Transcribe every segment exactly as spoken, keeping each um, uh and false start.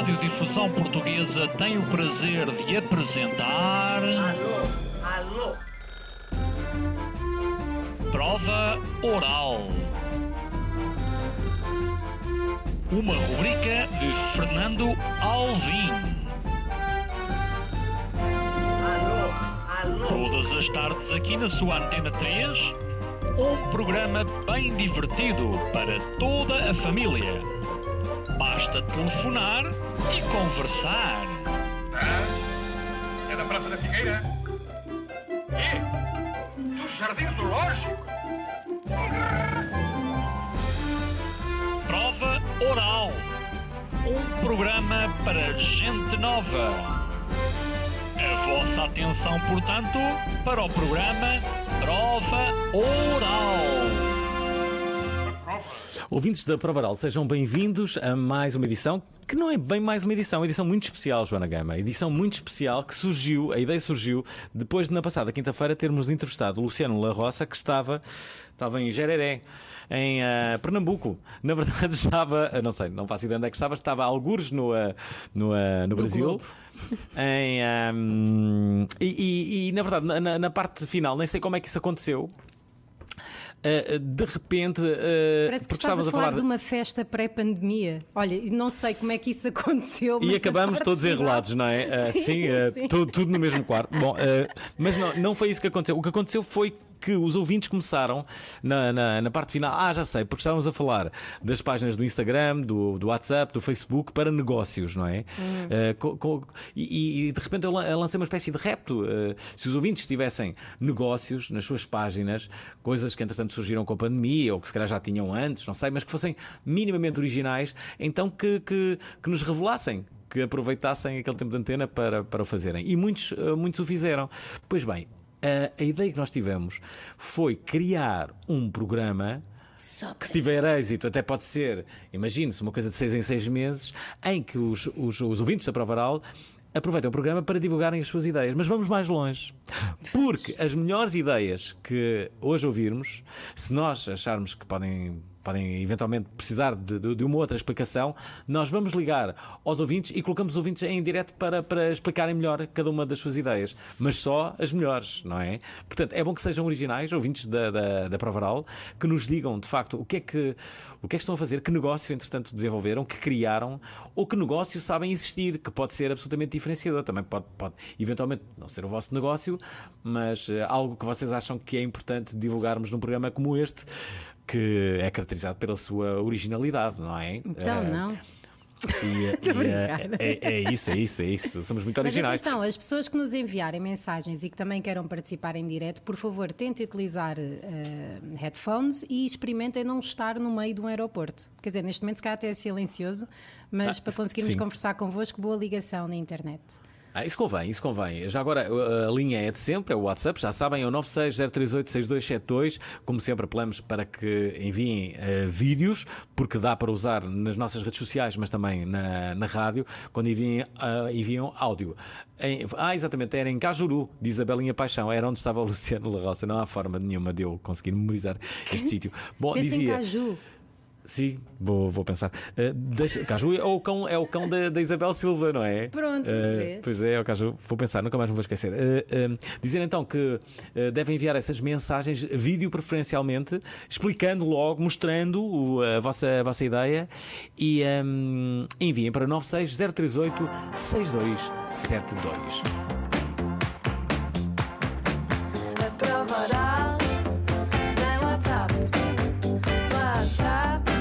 Radiodifusão Portuguesa tem o prazer de apresentar... Alô, alô. Prova Oral. Uma rubrica de Fernando Alvim. Alô, alô. Todas as tardes aqui na sua Antena três, um programa bem divertido para toda a família. Basta telefonar e conversar. Ah, é da Praça da Figueira? E? Dos Jardins Zoológicos? Prova Oral. Um programa para gente nova. A vossa atenção, portanto, para o programa Prova Oral. Ouvintes da Prova Oral, sejam bem-vindos a mais uma edição, que não é bem mais uma edição, uma edição muito especial, Joana Gama. Edição muito especial que surgiu, a ideia surgiu depois de na passada quinta-feira termos entrevistado o Luciano La Roça, que estava, estava em Jereré, em uh, Pernambuco. Na verdade estava, uh, não sei, não faço ideia onde é que estava, estava a algures no, uh, no, uh, no Brasil. Em, um, e, e, e na verdade, na, na parte final, nem sei como é que isso aconteceu. Uh, de repente, uh, parece que porque estás a falar, falar de uma festa pré-pandemia. Olha, não sei como é que isso aconteceu. E acabamos todos final... enrolados, não é? Uh, sim, sim, uh, sim. Tudo, tudo no mesmo quarto. Bom, uh, mas não, não foi isso que aconteceu. O que aconteceu foi que os ouvintes começaram na, na, na parte final. Ah, já sei, porque estávamos a falar das páginas do Instagram, do, do WhatsApp, do Facebook para negócios, não é? Uhum. Uh, co, co, e, e de repente eu lancei uma espécie de repto. Uh, se os ouvintes tivessem negócios nas suas páginas, coisas que entretanto surgiram com a pandemia ou que se calhar já tinham antes, não sei, mas que fossem minimamente originais, então que, que, que nos revelassem, que aproveitassem aquele tempo de antena para, para o fazerem. E muitos, muitos o fizeram. Pois bem, a, a ideia que nós tivemos foi criar um programa que, se tiver êxito, até pode ser, imagine-se, uma coisa de seis em seis meses, em que os, os, os ouvintes da Prova Oral aproveitem o programa para divulgarem as suas ideias. Mas vamos mais longe, porque as melhores ideias que hoje ouvirmos, se nós acharmos que podem, podem eventualmente precisar de, de, de uma outra explicação, nós vamos ligar aos ouvintes e colocamos os ouvintes em direto para, para explicarem melhor cada uma das suas ideias, mas só as melhores, não é? Portanto, é bom que sejam originais, ouvintes da, da, da Prova Oral, que nos digam de facto o que, é que, o que é que estão a fazer, que negócio entretanto desenvolveram, que criaram, ou que negócio sabem existir, que pode ser absolutamente diferenciador. Também pode, pode eventualmente não ser o vosso negócio, mas uh, algo que vocês acham que é importante divulgarmos num programa como este, que é caracterizado pela sua originalidade, não é? Então, uh, não. E, e, é, é isso, é isso, é isso. Somos muito originais. Mas atenção, as pessoas que nos enviarem mensagens e que também queiram participar em direto, por favor, tentem utilizar uh, headphones e experimentem não estar no meio de um aeroporto. Quer dizer, neste momento se calhar até é silencioso, mas ah, para conseguirmos sim. conversar convosco, boa ligação na internet. Ah, isso convém, isso convém. Já agora a linha é de sempre, é o WhatsApp, já sabem, é o nove seis zero três oito seis dois sete dois. Como sempre, apelamos para que enviem uh, vídeos, porque dá para usar nas nossas redes sociais, mas também na, na rádio, quando enviem, uh, enviam áudio. Em, ah, exatamente, era em Cajuru, de Isabelinha Paixão, era onde estava o Luciano La Roça. Não há forma nenhuma de eu conseguir memorizar este sítio. Bom, Pensa dizia. em Caju. Sim, vou, vou pensar. Uh, deixa, Caju é o cão, é o cão da, da Isabel Silva, não é? Pronto, uh, pois é, é o Caju. Vou pensar, nunca mais me vou esquecer. Uh, uh, dizer então que uh, devem enviar essas mensagens, vídeo preferencialmente, explicando logo, mostrando o, a, vossa, a vossa ideia, e um, enviem para nove seis zero três oito seis dois sete dois. A Prova Oral tem WhatsApp. WhatsApp.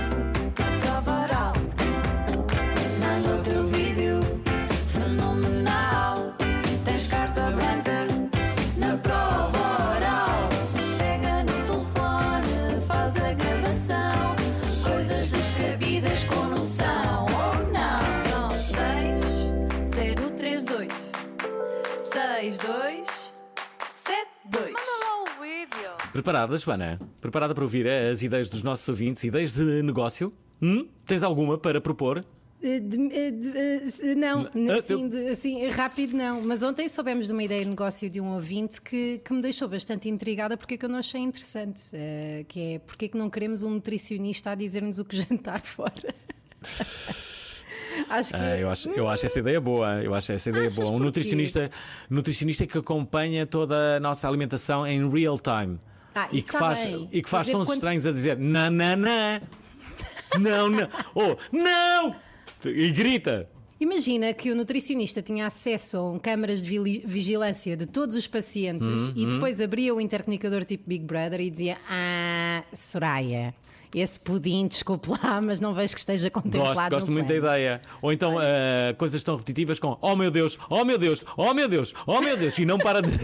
Carta branca na Prova Oral. Pega no telefone, faz a gravação. Coisas descabidas com noção. Ou não. nove seis zero três oito seis dois sete dois. Manda lá o vídeo. Preparada, Joana? Preparada para ouvir as ideias dos nossos ouvintes? Ideias de negócio? Hum? Tens alguma para propor? De, de, de, não, assim, de, assim, rápido não. Mas ontem soubemos de uma ideia de negócio de um ouvinte que, que me deixou bastante intrigada, porque é que eu não achei interessante. Uh, que é porque é que não queremos um nutricionista a dizer-nos o que jantar fora. Acho que. Ah, eu, acho, eu acho essa ideia boa. Eu acho essa ideia Achas boa. Um porquê? nutricionista, nutricionista que acompanha toda a nossa alimentação em real time. Ah, e, isso que tá faz, bem. e que faz Quer dizer, tons quando- estranhos a dizer não, não, não, não, não, oh, não! E grita. Imagina que o nutricionista tinha acesso a câmaras de vili- vigilância de todos os pacientes Uhum, e depois abria o intercomunicador tipo Big Brother e dizia: Ah, Soraya, esse pudim, desculpe lá, mas não vejo que esteja contemplado. Gosto, gosto no muito da plano." ideia. Ou então ah, coisas tão repetitivas com oh meu Deus, oh meu Deus, oh meu Deus, oh meu Deus, e não para de,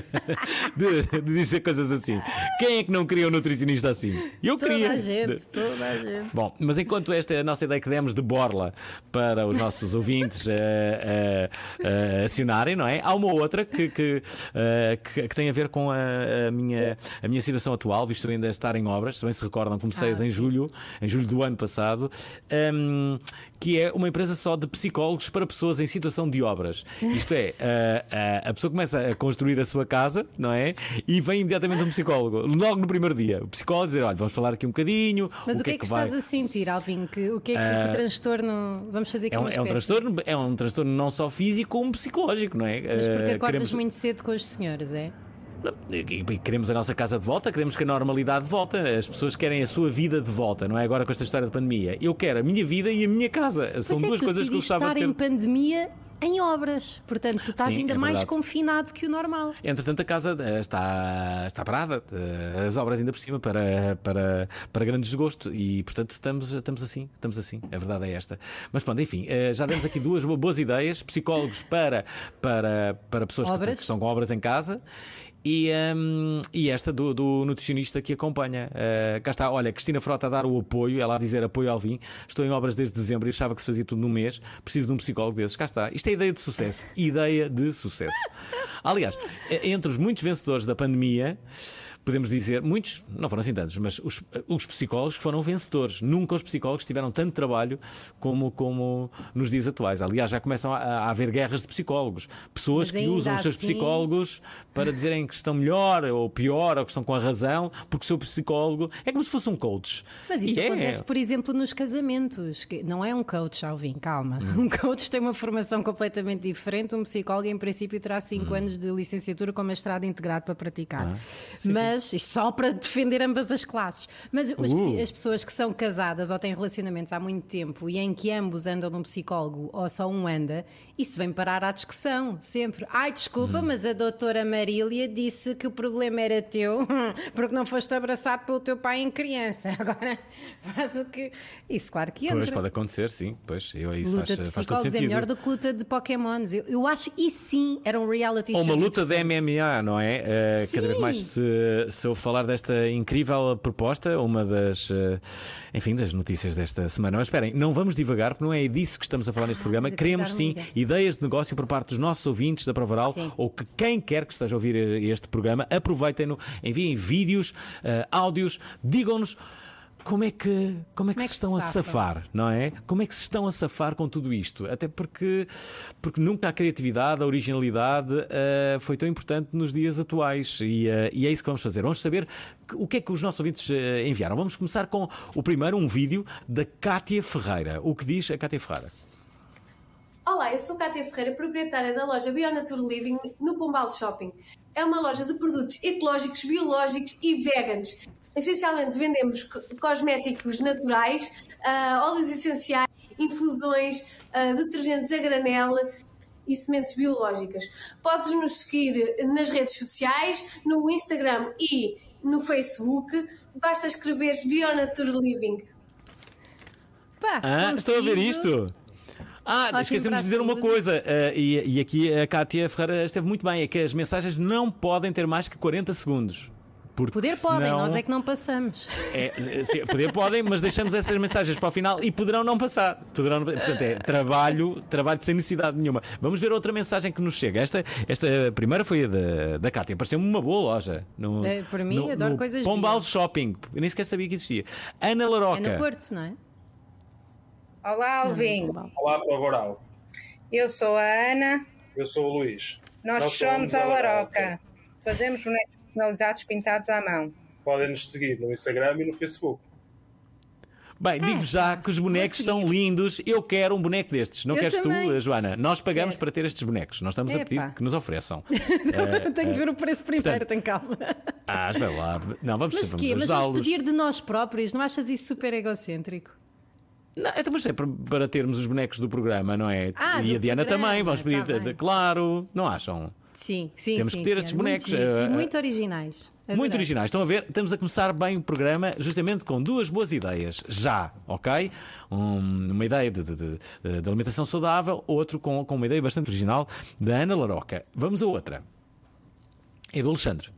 de, de dizer coisas assim. Quem é que não queria um nutricionista assim? Eu Toda queria. a gente, toda a gente. Bom, mas enquanto esta é a nossa ideia que demos de borla para os nossos ouvintes eh, eh, eh, acionarem, não é? Há uma outra que, que, eh, que, que tem a ver com a, a minha, a minha situação atual, visto eu ainda estar em obras. Se bem se recordam, comecei Ah, em sim. julho, em julho do ano passado, ehm, que é uma empresa só de psicólogos para pessoas em situação de obras. Isto é, a, a, a pessoa começa a construir a sua casa, não é? E vem imediatamente um psicólogo, logo no primeiro dia. O psicólogo dizer: olha, vamos falar aqui um bocadinho. Mas o que é que, estás vai... a sentir, Alvin? Que, o que é que, que transtorno? Vamos fazer aqui É um, uma é, um espécie. transtorno, é um transtorno não só físico, como psicológico, não é? Mas porque Eh, acordas queremos, muito cedo com os senhores, é? e- e queremos a nossa casa de volta, queremos que a normalidade volte. As pessoas querem a sua vida de volta, não é? Agora com esta história de pandemia. Eu quero a minha vida e a minha casa. São Mas é duas que tu coisas que eu decidiste gostava estar de ter. em pandemia em obras. Portanto, tu estás Sim, ainda é mais verdade. confinado que o normal. Entretanto, a casa eh, está, está parada, eh, as obras ainda por cima, para, para, para grande desgosto, e portanto estamos, estamos assim, estamos assim, a verdade é esta. Mas pronto, enfim, eh, já demos aqui duas boas ideias: psicólogos para, para, para pessoas que, Obras. que estão com obras em casa. E, hum, e esta do, do nutricionista que acompanha. Uh, cá está, olha, Cristina Frota a dar o apoio, ela a dizer apoio ao Alvin. Estou em obras desde dezembro e achava que se fazia tudo num mês. Preciso de um psicólogo desses. Cá está. Isto é ideia de sucesso. Ideia de sucesso. Aliás, entre os muitos vencedores da pandemia, podemos dizer, muitos, não foram assim tantos, mas os, os psicólogos foram vencedores. Nunca os psicólogos tiveram tanto trabalho como, como nos dias atuais. Aliás, já começam a, a haver guerras de psicólogos. Pessoas Mas que ainda usam os seus assim- psicólogos para dizerem que estão melhor ou pior ou que estão com a razão, porque o seu psicólogo é como se fosse um coach. Mas isso E é. acontece, por exemplo, nos casamentos. que Não é um coach, Alvin, calma. Hum. Um coach tem uma formação completamente diferente. Um psicólogo, em princípio, terá Hum. cinco anos de licenciatura com mestrado integrado para praticar. Ah, sim, Mas isto só para defender ambas as classes. Mas os Uh. psi- as pessoas que são casadas ou têm relacionamentos há muito tempo e em que ambos andam num psicólogo ou só um anda, isso vem parar à discussão, sempre. Ai, Hum. desculpa, mas a doutora Marília disse que o problema era teu porque não foste abraçado pelo teu pai em criança. Agora faz o que. Isso, claro que entra. Pois, pode acontecer, sim. Pois, eu, isso Luta faz, de faz todo psicólogos é sentido. melhor do que luta de Pokémons. Eu, eu acho que isso sim era um reality Ou show. uma luta de interessante. M M A, não é? Eh, cada vez Sim. mais se, se eu falar desta incrível proposta, uma das, eh, enfim, das notícias desta semana. Mas esperem, não vamos divagar, porque não é disso que estamos a falar neste programa. mas eu Queremos quero sim dar uma ideia. ideias de negócio por parte dos nossos ouvintes da Prova Oral, Sim. ou que quem quer que esteja a ouvir eh, este programa, aproveitem-no, enviem vídeos, eh, áudios, digam-nos. Como é que, como é que Como é se que estão se a safa? safar, não é? Como é que se estão a safar com tudo isto? Até porque, porque nunca a criatividade, a originalidade eh, foi tão importante nos dias atuais. E, eh, e é isso que vamos fazer. Vamos saber que- o que é que os nossos ouvintes eh, enviaram. Vamos começar com o primeiro, um vídeo da Cátia Ferreira. O que diz a Cátia Ferreira? Olá, eu sou Cátia Ferreira, proprietária da loja Bionature Living no Pombal Shopping. É uma loja de produtos ecológicos, biológicos e veganos. Essencialmente vendemos co- cosméticos naturais, ah, óleos essenciais, infusões, ah, detergentes a granel e sementes biológicas. Podes nos seguir nas redes sociais, no Instagram e no Facebook. Basta escreveres Bionature Living. Pá, Ah, estou a ver conciso. isto. Ah, Ótimo esquecemos para de dizer a uma saúde. coisa, eh, e, e aqui a Cátia Ferreira esteve muito bem: é que as mensagens não podem ter mais que quarenta segundos. Porque Poder podem, senão- nós é que não passamos. É, sim, poder podem, mas deixamos essas mensagens para o final e poderão não passar. Poderão, portanto, é trabalho, trabalho sem necessidade nenhuma. Vamos ver outra mensagem que nos chega. Esta, esta primeira foi a da, da Cátia. Pareceu-me uma boa loja. No, É, para mim, no, adoro no coisas Pombal bio. Shopping. Eu nem sequer sabia que existia. Ana Laroca. É no Porto, não é? Olá, Alvin. Olá, Prova Oral. Eu sou a Ana. Eu sou o Luís. Nós, somos a Laroca. Fazemos bonecos personalizados pintados à mão. Podem nos seguir no Instagram e no Facebook. Bem, digo já que os bonecos vou são seguir. lindos. Eu quero um boneco destes. Não Eu queres também. tu, Joana? Nós pagamos Quero. para ter estes bonecos. Nós estamos a pedir Epá. que nos ofereçam. Tenho que ver o preço primeiro, tem calma. Ah, espera lá. Não, vamos, Mas vamos quê? Mas vamos ajudá-los. pedir de nós próprios? Não achas isso super egocêntrico? Não, então, mas é para, para termos os bonecos do programa, não é? Ah, e do a Diana programa, também. Vamos pedir, tá bem. claro. Não acham? Sim, sim, Temos sim, que ter sim. estes Muito bonecos, giros e eh, muito originais. Muito Adorei. originais. Estão a ver? Estamos a começar bem o programa justamente com duas boas ideias. Já, ok? Um- uma ideia de, de- de- de alimentação saudável, outro com, com uma ideia bastante original da Ana Laroca. Vamos a outra. É do Alexandre.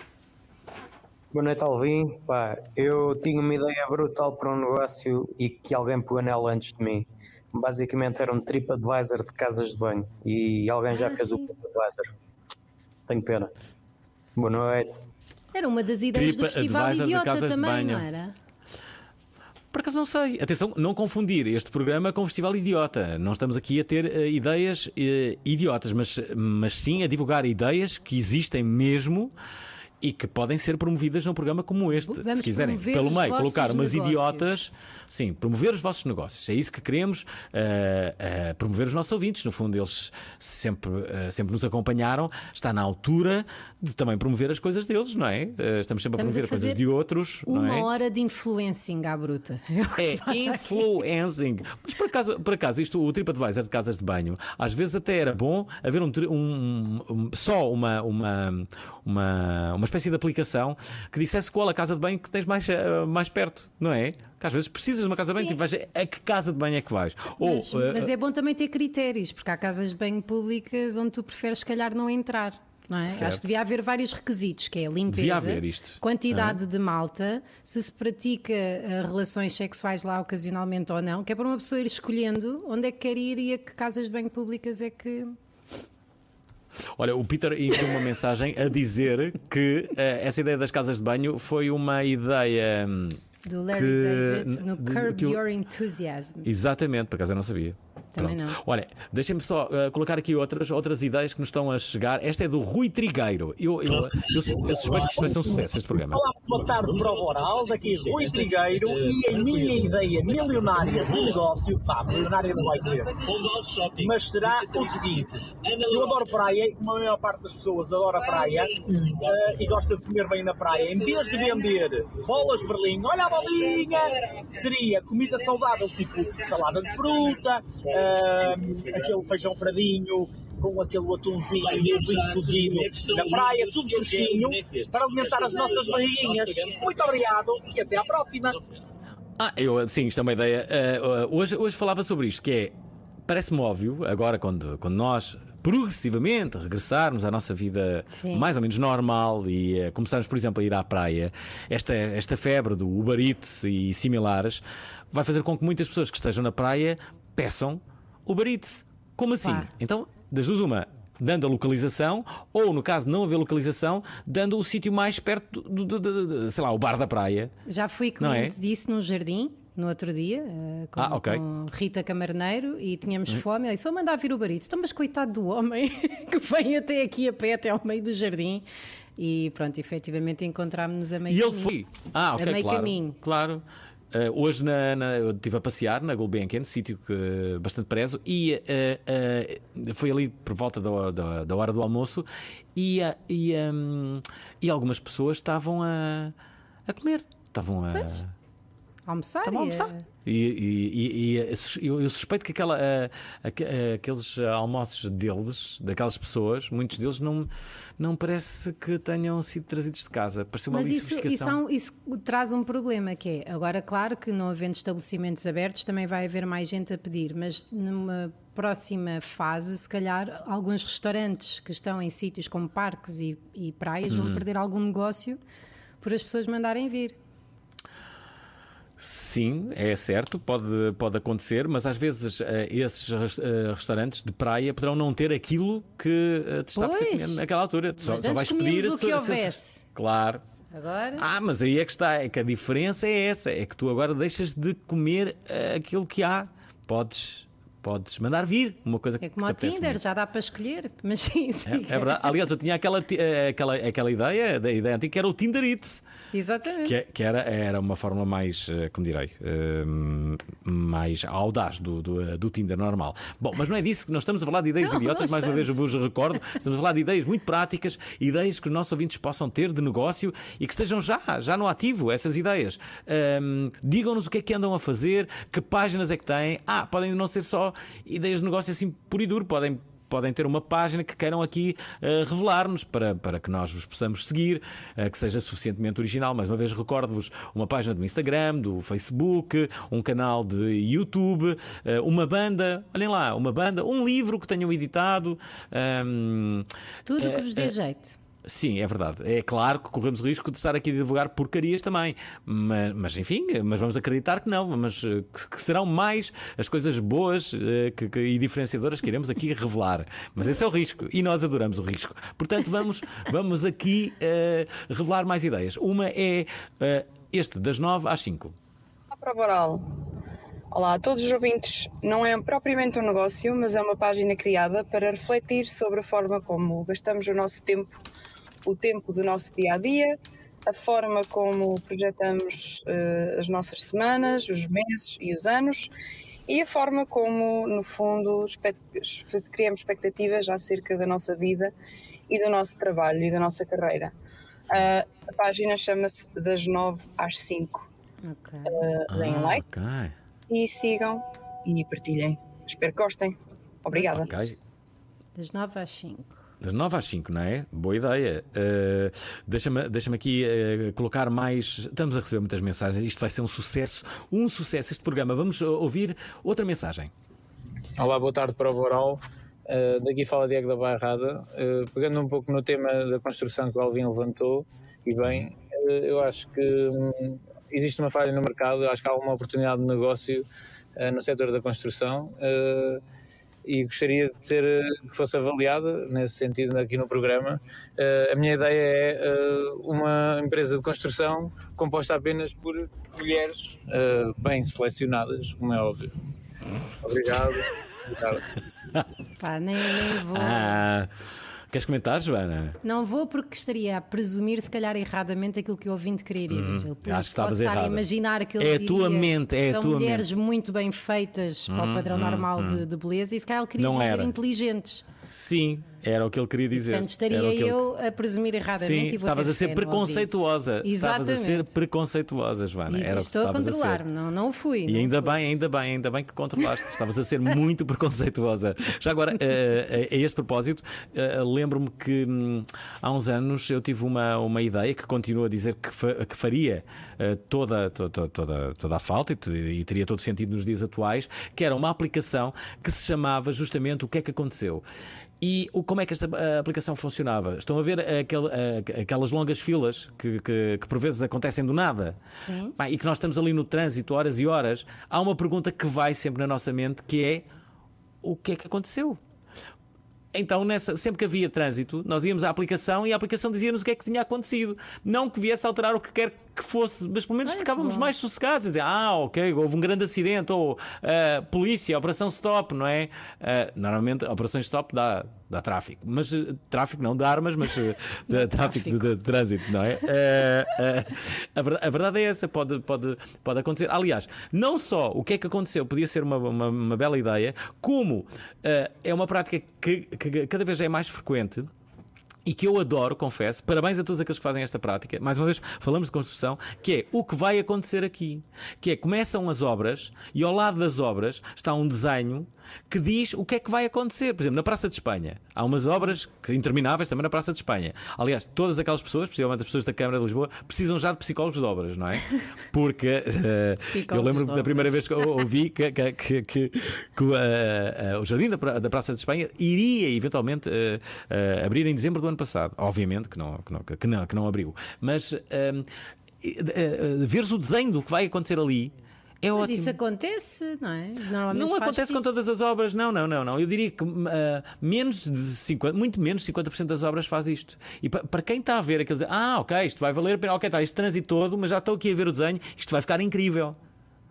Boa noite, Alvin. Pá, eu tinha uma ideia brutal para um negócio e que alguém pegou nela antes de mim. Basicamente era um TripAdvisor de casas de banho e alguém já Ah, fez sim. o TripAdvisor. Tenho pena. Boa noite. Era uma das ideias do TripAdvisor Festival de Idiota casas de também, banho. não era? Por acaso não sei. Atenção, não confundir este programa com o Festival Idiota. Não estamos aqui a ter eh, ideias eh, idiotas, mas, mas sim a divulgar ideias que existem mesmo e que podem ser promovidas num programa como este. Vamos Se quiserem, promover pelo os meio, vossos colocar umas negócios. idiotas. Sim, promover os vossos negócios. É isso que queremos. eh, eh, promover os nossos ouvintes. No fundo, eles sempre, eh, sempre nos acompanharam. Está na altura de também promover as coisas deles, não é? Eh, estamos sempre Estamos a a promover coisas fazer de outros. não Uma é? hora de influencing à bruta. É o que se É passa aqui. influencing. Mas por acaso, por acaso isto, o TripAdvisor de casas de banho, às vezes até era bom haver um, tri- um- um- só uma, uma, uma, uma espécie de aplicação que dissesse qual a casa de banho que tens mais, eh, mais perto, não é? Que às vezes precisas de uma casa de banho Sim. e vais a que casa de banho é que vais? Ou, Mas, eh, mas é bom também ter critérios, porque há casas de banho públicas onde tu preferes, se calhar, não entrar. Não é? Certo. Acho que devia haver vários requisitos, que é limpeza, Devia haver isto. quantidade de malta, se se pratica eh, relações sexuais lá ocasionalmente ou não, que é para uma pessoa ir escolhendo onde é que quer ir e a que casas de banho públicas é que... Olha, o Peter enviou uma mensagem a dizer que eh, essa ideia das casas de banho foi uma ideia. hum, Do Larry que- David no de- Curb que o- Your Enthusiasm. Exatamente, por acaso eu não sabia. Também Pronto. não. Olha, deixem-me só uh, colocar aqui outras, outras ideias que nos estão a chegar. Esta é do Rui Trigueiro. Eu, eu, eu, eu suspeito que isto vai ser um sucesso, este programa. Olá, boa tarde, Prova Oral, daqui Rui Trigueiro e a minha ideia milionária de negócio, pá, milionária não vai ser, mas será o seguinte: eu adoro praia, como a maior parte das pessoas adora praia eh, e gosta de comer bem na praia. Em vez de vender bolas de Berlim, olha a bolinha, seria comida saudável, tipo salada de fruta, eh, aquele feijão fradinho com aquele atunzinho bem cozido na praia, tudo fresquinho, para alimentar as nossas barriguinhas. Muito obrigado e até à próxima. Ah, eu, sim, isto é uma ideia. Uh, uh, hoje, hoje falava sobre isto, que é. Parece-me óbvio, agora quando, quando nós progressivamente regressarmos à nossa vida Sim. mais ou menos normal e uh, começarmos, por exemplo, a ir à praia, esta, esta febre do Uber Eats e similares vai fazer com que muitas pessoas que estejam na praia peçam Uber Eats. Como assim? Claro. Então, das duas, uma, dando a localização, ou no caso de não haver localização, dando o sítio mais perto do, do, do, do- sei lá, o bar da praia. Já fui Não é? cliente disso num jardim, no outro dia, eh, com, Ah, ok. com Rita Camarneiro, e tínhamos fome. Ela disse: vou mandar vir o barito. Então, mas coitado do homem que vem até aqui a pé, até ao meio do jardim. E pronto, efetivamente encontrámos-nos a meio E ele caminho. foi. Ah, ok, A meio claro. caminho. Claro. Uh, hoje na, na- eu estive a passear na Gulbenkian, sítio que uh, bastante prezo, e uh, uh, foi ali por volta da, da, da hora do almoço, e, uh, e, um, e algumas pessoas estavam a, a comer. Estavam a. Almoçar? Estavam a e, almoçar. eh, E, e- e- e eu, eu suspeito que aquela, ah, aque- ah, aqueles almoços deles, daquelas pessoas, muitos deles não, não parece que tenham sido trazidos de casa. Pareceu uma Mas ali isso, isso, sofisticação. há um- isso traz um problema, que é, agora claro que não havendo estabelecimentos abertos também vai haver mais gente a pedir, mas numa próxima fase, se calhar alguns restaurantes que estão em sítios como parques e, e praias Hum. vão perder algum negócio por as pessoas mandarem vir. Sim, é certo, pode, pode acontecer, mas às vezes eh, esses res- eh, restaurantes de praia poderão não ter aquilo que eh, te está a Pois. comer naquela altura. Só, Mas só antes vais comíamos pedir o a que sua- se- houvesse. Claro. Agora, Ah, mas aí é que está, é que a diferença é essa, é que tu agora deixas de comer eh, aquilo que há. Podes podes mandar vir uma coisa que É como te o apetece Tinder, muito. já dá para escolher. Mas sim, sim. É, é verdade. Aliás, eu tinha aquela, ti- eh, aquela, aquela ideia, da ideia antiga, que era o Tinder It. Exatamente. Que, é- que era, era uma forma mais, eh, como direi, eh, mais audaz do, do, do Tinder normal. Bom, mas não é disso que nós estamos a falar de ideias Não, idiotas, não mais uma vez eu estamos. vos recordo. Estamos a falar de ideias muito práticas, ideias que os nossos ouvintes possam ter de negócio e que estejam já, já no ativo, essas ideias. Ahm, Digam-nos o que é que andam a fazer, que páginas é que têm. Ah, podem não ser só ideias de negócio assim puro e duro, podem. Podem ter uma página que queiram aqui uh, revelar-nos para, para que nós vos possamos seguir, uh, que seja suficientemente original. Mais uma vez, recordo-vos uma página do Instagram, do Facebook, um canal de YouTube, uh, uma banda, olhem lá, uma banda, um livro que tenham editado. Um, Tudo é, que vos dê é, jeito. Sim, é verdade. É claro que corremos o risco de estar aqui a divulgar porcarias também. Mas, mas enfim, mas vamos acreditar que não. Mas eh, que, que serão mais as coisas boas eh, que, que- e diferenciadoras que iremos aqui revelar. Mas esse é o risco. E nós adoramos o risco. Portanto, vamos, vamos aqui eh, revelar mais ideias. Uma é eh, este, das nove às cinco. A prova oral. Olá a todos os ouvintes. Não é propriamente um negócio, mas é uma página criada para refletir sobre a forma como gastamos o nosso tempo, o tempo do nosso dia a dia, a forma como projetamos eh, as nossas semanas, os meses e os anos e a forma como, no fundo, expect- criamos expectativas acerca da nossa vida e do nosso trabalho e da nossa carreira. Ah, a página chama-se Das nove às cinco. Ok. Uh, deem like Ok. e sigam e partilhem. Espero que gostem. Obrigada. Ok. Das nove às cinco. Das nove às cinco, não é? Boa ideia. Uh, deixa-me, deixa-me aqui uh, colocar mais. Estamos a receber muitas mensagens. Isto vai ser um sucesso. Um sucesso este programa. Vamos uh, ouvir outra mensagem. Olá, boa tarde para o Boral. Uh, daqui fala Diego da Bairrada. Uh, pegando um pouco no tema da construção que o Alvin levantou, e bem, uh, eu acho que hum, existe uma falha no mercado. Eu acho que há uma oportunidade de negócio uh, no setor da construção. Uh, e gostaria de ser, que fosse avaliada nesse sentido aqui no programa. Uh, a minha ideia é uh, uma empresa de construção composta apenas por mulheres uh, bem selecionadas, como é óbvio. Obrigado. Obrigado. Pá, nem, nem vou. Ah, queres comentar, Joana? Não vou porque estaria a presumir, se calhar erradamente, aquilo que o ouvinte queria dizer. Uhum. Eu Acho que estavas posso estar a errada. imaginar que ele É a diria tua mente, é a são tua mulheres mente. muito bem feitas para o padrão Uhum, normal uhum. de, de beleza e se calhar ele queria Não dizer era. inteligentes. Sim, era o que ele queria dizer. Portanto, estaria Era o que ele- eu a presumir erradamente Sim, e vou estavas ter a ser fé no preconceituosa. ouvinte. Estavas a ser Exatamente. preconceituosa, Joana. E Era o que estou a estavas a ser. controlar-me, não, não o fui. E não ainda fui. bem, ainda bem, ainda bem que controlaste. Estavas a ser muito preconceituosa. Já agora, eh, a este propósito, eh, lembro-me que hum, há uns anos eu tive uma, uma ideia que continuo a dizer que, fa- que faria eh, toda, toda, toda, toda a falta e, te- e teria todo o sentido nos dias atuais, que era uma aplicação que se chamava justamente O que é que aconteceu. E o- como é que esta a, aplicação funcionava? Estão a ver aquele, a- aquelas longas filas que, que, que por vezes acontecem do nada? Sim. Pá, e que nós estamos ali no trânsito horas e horas. Há uma pergunta que vai sempre na nossa mente, que é: o que é que aconteceu? Então, nessa, sempre que havia trânsito, nós íamos à aplicação e a aplicação dizia-nos o que é que tinha acontecido. Não que viesse a alterar o que quer que fosse, mas pelo menos Olha que ficávamos bom. mais sossegados. Dizer, ah, ok, houve um grande acidente, ou ah, polícia, operação stop, não é? Ah, normalmente, operações stop dá, dá tráfico, mas eh, tráfico não de armas, mas eh, de, tráfico de, de trânsito, não é? Ah, ah, a, ver- a verdade é essa, pode, pode, pode acontecer. Aliás, não só o que é que aconteceu podia ser uma, uma, uma bela ideia, como ah, é uma prática que, que cada vez é mais frequente. E que eu adoro, confesso. Parabéns a todos aqueles que fazem esta prática. Mais uma vez, falamos de construção, que é o que vai acontecer aqui. Que é, começam as obras e ao lado das obras está um desenho que diz o que é que vai acontecer. Por exemplo, na Praça de Espanha. Há umas obras que intermináveis também na Praça de Espanha. Aliás, todas aquelas pessoas, principalmente as pessoas da Câmara de Lisboa, precisam já de psicólogos de obras, não é? Porque eh, eu Psicólogos lembro de da primeira obras. vez que eu ouvi que, que, que, que, que o, eh, eh, o Jardim da, Pra- da Praça de Espanha iria eventualmente eh, eh, abrir em dezembro do ano passado. Obviamente que não, que não, que não, que não abriu. Mas eh, eh, eh, veres o desenho do que vai acontecer ali é Mas ótimo. isso acontece, não é? Normalmente Não faz-se acontece com isso. todas as obras, não, não, não, não. Eu diria que ah, menos de cinquenta, muito menos de cinquenta por cento das obras faz isto. E pa- para quem está a ver aquele, ah, ok, isto vai valer a pena, ok, está este trânsito todo, mas já estou aqui a ver o desenho, isto vai ficar incrível.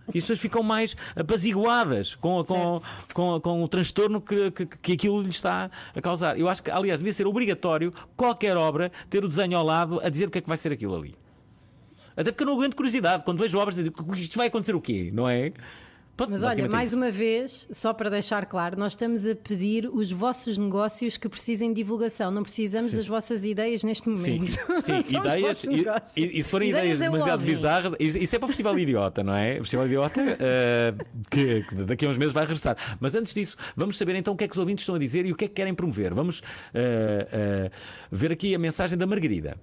E as pessoas ficam mais apaziguadas com, com, com, com o transtorno que, que, que aquilo lhe está a causar. Eu acho que, aliás, devia ser obrigatório qualquer obra ter o desenho ao lado a dizer o que é que vai ser aquilo ali. Até porque eu não aguento curiosidade. Quando vejo obras, digo, isto vai acontecer o quê? Não é? Pronto, mas olha, mais uma vez, só para deixar claro, nós estamos a pedir os vossos negócios que precisem de divulgação. Não precisamos sim. das vossas ideias neste momento. Sim, sim. ideias. E, e, e se forem ideias, ideias demasiado bizarras, isso é para o Festival Idiota, não é? O Festival Idiota uh, que, que daqui a uns meses vai regressar. Mas antes disso, vamos saber então o que é que os ouvintes estão a dizer e o que é que querem promover. Vamos uh, uh, ver aqui a mensagem da Margarida.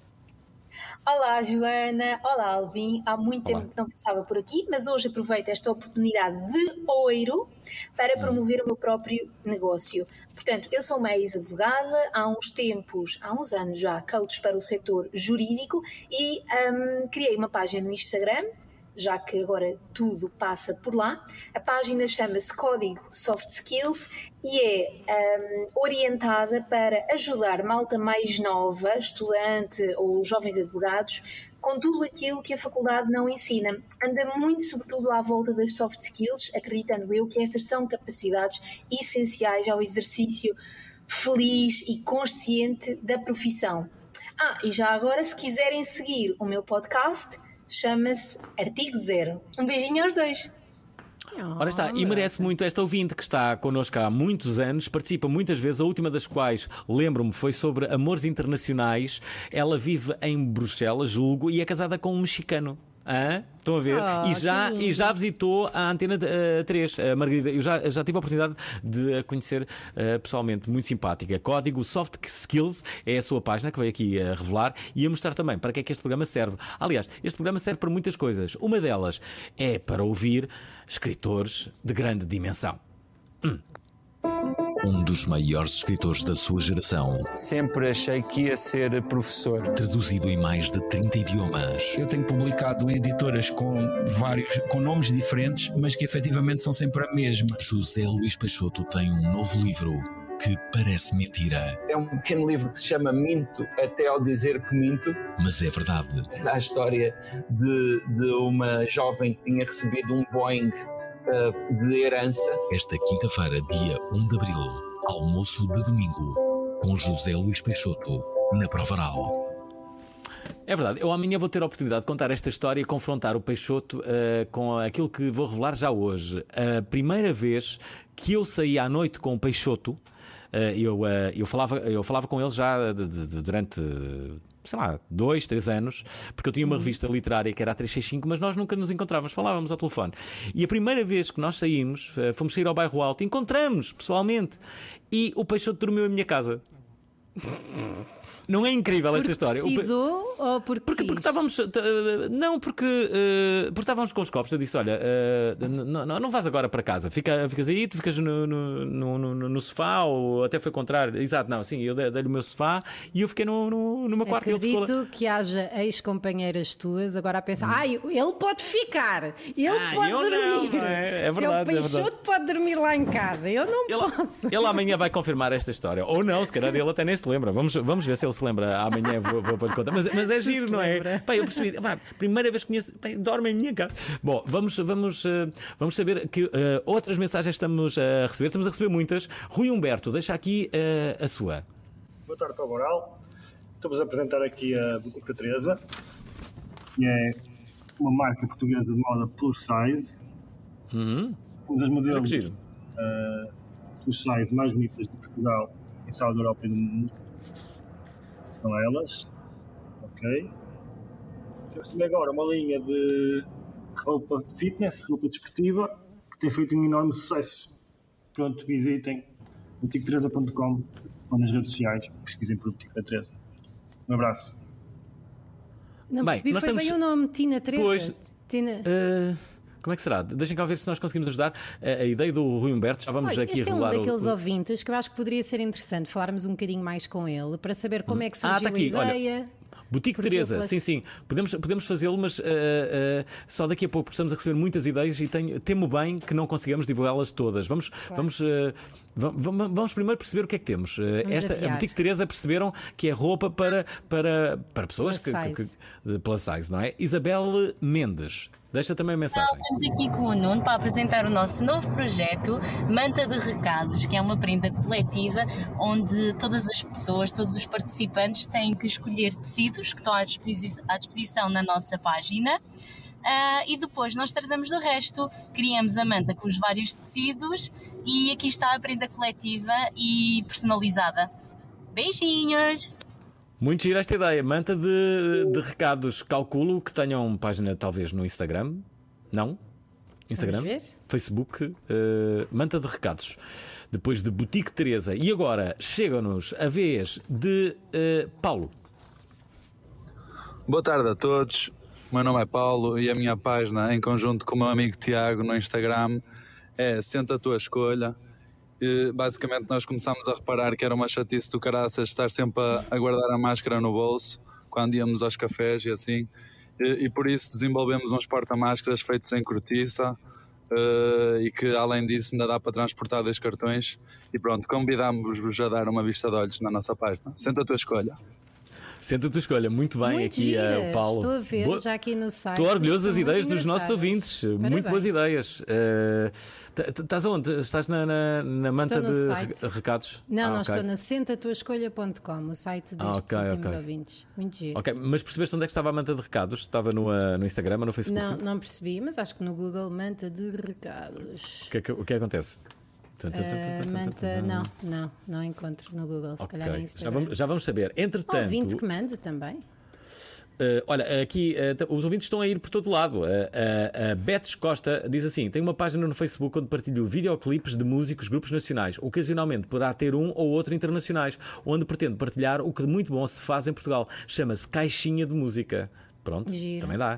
Olá, Joana. Olá, Alvin. Há muito Olá. tempo que não passava por aqui, mas hoje aproveito esta oportunidade de ouro para promover o meu próprio negócio. Portanto, eu sou uma ex-advogada, há uns tempos, há uns anos já, coach para o setor jurídico e um, criei uma página no Instagram, já que agora tudo passa por lá. A página chama-se Código Soft Skills e é um, orientada para ajudar malta mais nova, estudante ou jovens advogados, com tudo aquilo que a faculdade não ensina. Anda muito, sobretudo, à volta das soft skills, acreditando eu que estas são capacidades essenciais ao exercício feliz e consciente da profissão. Ah, e já agora, se quiserem seguir o meu podcast, chama-se Artigo Zero. Um beijinho aos dois. Ora está, e merece muito esta ouvinte que está connosco há muitos anos, participa muitas vezes, a última das quais, lembro-me, foi sobre amores internacionais. Ela vive em Bruxelas, julgo, e é casada com um mexicano. Hã? Estão a ver? Oh, e, já, e já visitou a Antena uh, três, a Margarida. Eu já, já tive a oportunidade de a conhecer uh, pessoalmente, muito simpática. Código Soft Skills é a sua página que veio aqui a revelar e a mostrar também para que é que este programa serve. Aliás, este programa serve para muitas coisas. Uma delas é para ouvir escritores de grande dimensão. Hum. Um dos maiores escritores da sua geração. Sempre achei que ia ser professor. Traduzido em mais de trinta idiomas. Eu tenho publicado em editoras com vários, com nomes diferentes, mas que efetivamente são sempre a mesma. José Luís Peixoto tem um novo livro que parece mentira. É um pequeno livro que se chama Minto até ao dizer que minto. Mas é verdade. A história de, de uma jovem que tinha recebido um Boeing de herança. Esta quinta-feira, dia um de abril, almoço de domingo, com José Luís Peixoto, na Provaral. É verdade, eu amanhã vou ter a oportunidade de contar esta história e confrontar o Peixoto uh, com aquilo que vou revelar já hoje. A primeira vez que eu saí à noite com o Peixoto, uh, eu, uh, eu, falava, eu falava com ele já de, de, de, durante... sei lá, dois, três anos, porque eu tinha uma revista literária que era a trezentos e sessenta e cinco, mas nós nunca nos encontrávamos, falávamos ao telefone. E a primeira vez que nós saímos, fomos sair ao Bairro Alto, encontramos pessoalmente, e o Peixoto dormiu em minha casa. Não é incrível esta história? Precisou ou porque porque, porque estávamos não porque uh, porque estávamos com os copos. Eu disse, olha, uh, não, não, não vás agora para casa, Fica, ficas aí, tu ficas no, no, no, no, no sofá, ou até foi ao contrário. Exato, não, sim, eu dei-lhe o meu sofá e eu fiquei no, no, no meu quarto. Acredito que haja ex-companheiras tuas agora a pensar, ai, hum. ele pode ficar, ele ah, pode dormir. Não, é, é verdade, Seu Peixoto é verdade. pode dormir lá em casa, eu não ele, posso. Ele amanhã vai confirmar esta história, ou não, se calhar ele até nem se lembra. Vamos, vamos ver se ele se lembra. Amanhã vou, vou, vou lhe contar. Mas, mas é giro, não é? Pá, eu percebi, pá, primeira vez que conheço, pá, dorme em minha casa. Bom, vamos, vamos, uh, vamos saber que uh, outras mensagens estamos a receber. Estamos a receber muitas. Rui Humberto, deixa aqui uh, a sua. Boa tarde para o Moral. Estou-vos a apresentar aqui a Boutique Teresa, que é uma marca portuguesa de moda plus size. Uhum. Um dos modelos uh, plus size mais bonitas de Portugal, em sala da Europa e do mundo. São elas. Ok. Temos também agora uma linha de roupa fitness, roupa desportiva, que tem feito um enorme sucesso. Pronto, visitem boutique teresa ponto com ou nas redes sociais, pesquisem por Boutique Teresa. Um abraço. Não percebi, bem, foi estamos... bem o nome, Tina Teresa. Pois, Tina... Uh... Como é que será? Deixem cá ver se nós conseguimos ajudar a, a ideia do Rui Humberto. Já vamos Olha, aqui este a revelar é um daqueles o... ouvintes que eu acho que poderia ser interessante falarmos um bocadinho mais com ele para saber como é que surgiu ah, tá aqui. a ideia. Olha, Boutique Teresa, ele... sim, sim, podemos, podemos fazê-lo, mas uh, uh, só daqui a pouco, porque estamos a receber muitas ideias e tenho, temo bem que não consigamos divulgá-las todas. Vamos, claro. vamos, uh, vamos, vamos primeiro perceber o que é que temos. Uh, esta, a Boutique Teresa perceberam que é roupa para, para, para pessoas plus que, size. Que, que, plus size, não é? Isabel Mendes. Deixa também a mensagem. Estamos aqui com o Nuno para apresentar o nosso novo projeto Manta de Recados, que é uma prenda coletiva onde todas as pessoas, todos os participantes têm que escolher tecidos que estão à disposição, à disposição na nossa página. Uh, e depois nós tratamos do resto, criamos a manta com os vários tecidos e aqui está a prenda coletiva e personalizada. Beijinhos! Muito gira esta ideia, manta de, de recados. Calculo que tenham página talvez no Instagram. Não? Instagram? Facebook, uh, manta de recados. Depois de Boutique Teresa. E agora chega-nos a vez de uh, Paulo. Boa tarde a todos. O meu nome é Paulo e a minha página, em conjunto com o meu amigo Tiago no Instagram, é Senta a Tua Escolha. E, basicamente nós começámos a reparar que era uma chatice do caraças estar sempre a, a guardar a máscara no bolso quando íamos aos cafés e assim. E, e por isso desenvolvemos uns porta-máscaras feitos em cortiça uh, e que além disso ainda dá para transportar dois cartões. E pronto, convidámos-vos a dar uma vista de olhos na nossa página. Senta a Tua Escolha. Senta a tua escolha, muito bem. Muito aqui giras. uh, Paulo. Estou a ver Boa... já aqui no site. Estou orgulhoso das São ideias muito dos nossos engraçadas. ouvintes. Muito boas ideias. Uh, estás onde? Estás na, na, na manta Estou no de site. re- recados? Não, Ah, não, ok. estou na senta tua escolha ponto com, o site destes Ah, ok, últimos ok. ouvintes. Muito giro. Ok, mas percebeste onde é que estava a manta de recados? Estava no, uh, no Instagram ou no Facebook? Não, não percebi, mas acho que no Google manta de recados. O que é que, o que acontece? Uh, manta, não, não, não encontro no Google, se calhar no Ok, Instagram. já vamos, já vamos saber. Entretanto, Ouvinte que manda também. Uh, olha, aqui uh, t- os ouvintes estão a ir por todo lado. Uh, uh, a Betes Costa diz assim: tem uma página no Facebook onde partilho videoclipes de músicos, grupos nacionais. Ocasionalmente poderá ter um ou outro internacionais, onde pretendo partilhar o que de muito bom se faz em Portugal. Chama-se Caixinha de Música. Pronto, Giro. também dá.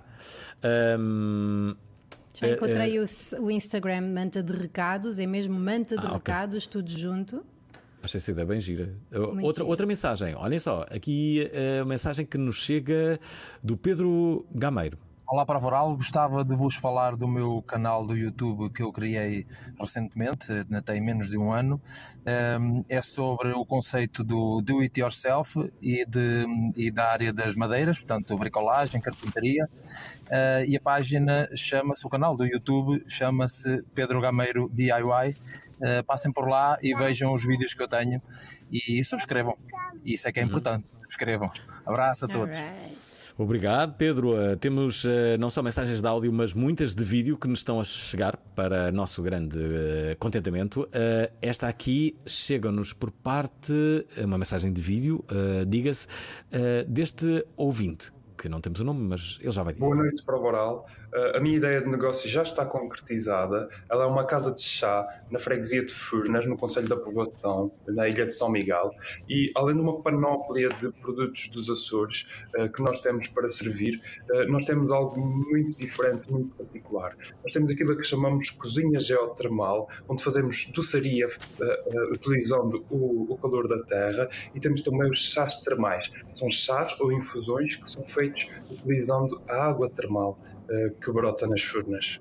Um, Já encontrei uh, uh, o, s- o Instagram Manta de Recados, é mesmo Manta de Ah, ok. Recados, tudo junto. Achei essa ideia bem gira. Uh, Muito outra, giro. outra mensagem, olhem só, aqui uh, a mensagem que nos chega do Pedro Gameiro. Olá para a Voral, gostava de vos falar do meu canal do YouTube que eu criei recentemente, ainda tem menos de um ano. Um, é sobre o conceito do do it yourself e, de, e da área das madeiras, portanto bricolagem, carpintaria. Uh, e a página chama-se, o canal do YouTube chama-se Pedro Gameiro D I Y. Uh, passem por lá e vejam os vídeos que eu tenho e subscrevam. Isso é que é importante, subscrevam. Abraço a todos. Obrigado, Pedro. Uh, temos uh, não só mensagens de áudio, mas muitas de vídeo que nos estão a chegar para nosso grande uh, contentamento. Uh, esta aqui chega-nos por parte, uma mensagem de vídeo, uh, diga-se, uh, deste ouvinte, que não temos o nome, mas ele já vai dizer. Boa noite para o Boral. Uh, a minha ideia de negócio já está concretizada. Ela é uma casa de chá na freguesia de Furnas, no concelho da Povoação, na ilha de São Miguel. E além de uma panóplia de produtos dos Açores uh, que nós temos para servir, uh, nós temos algo muito diferente, muito particular. Nós temos aquilo que chamamos cozinha geotermal, onde fazemos doçaria uh, uh, utilizando o, o calor da terra, e temos também os chás termais. São chás ou infusões que são feitos utilizando a água termal uh, que brota nas furnas.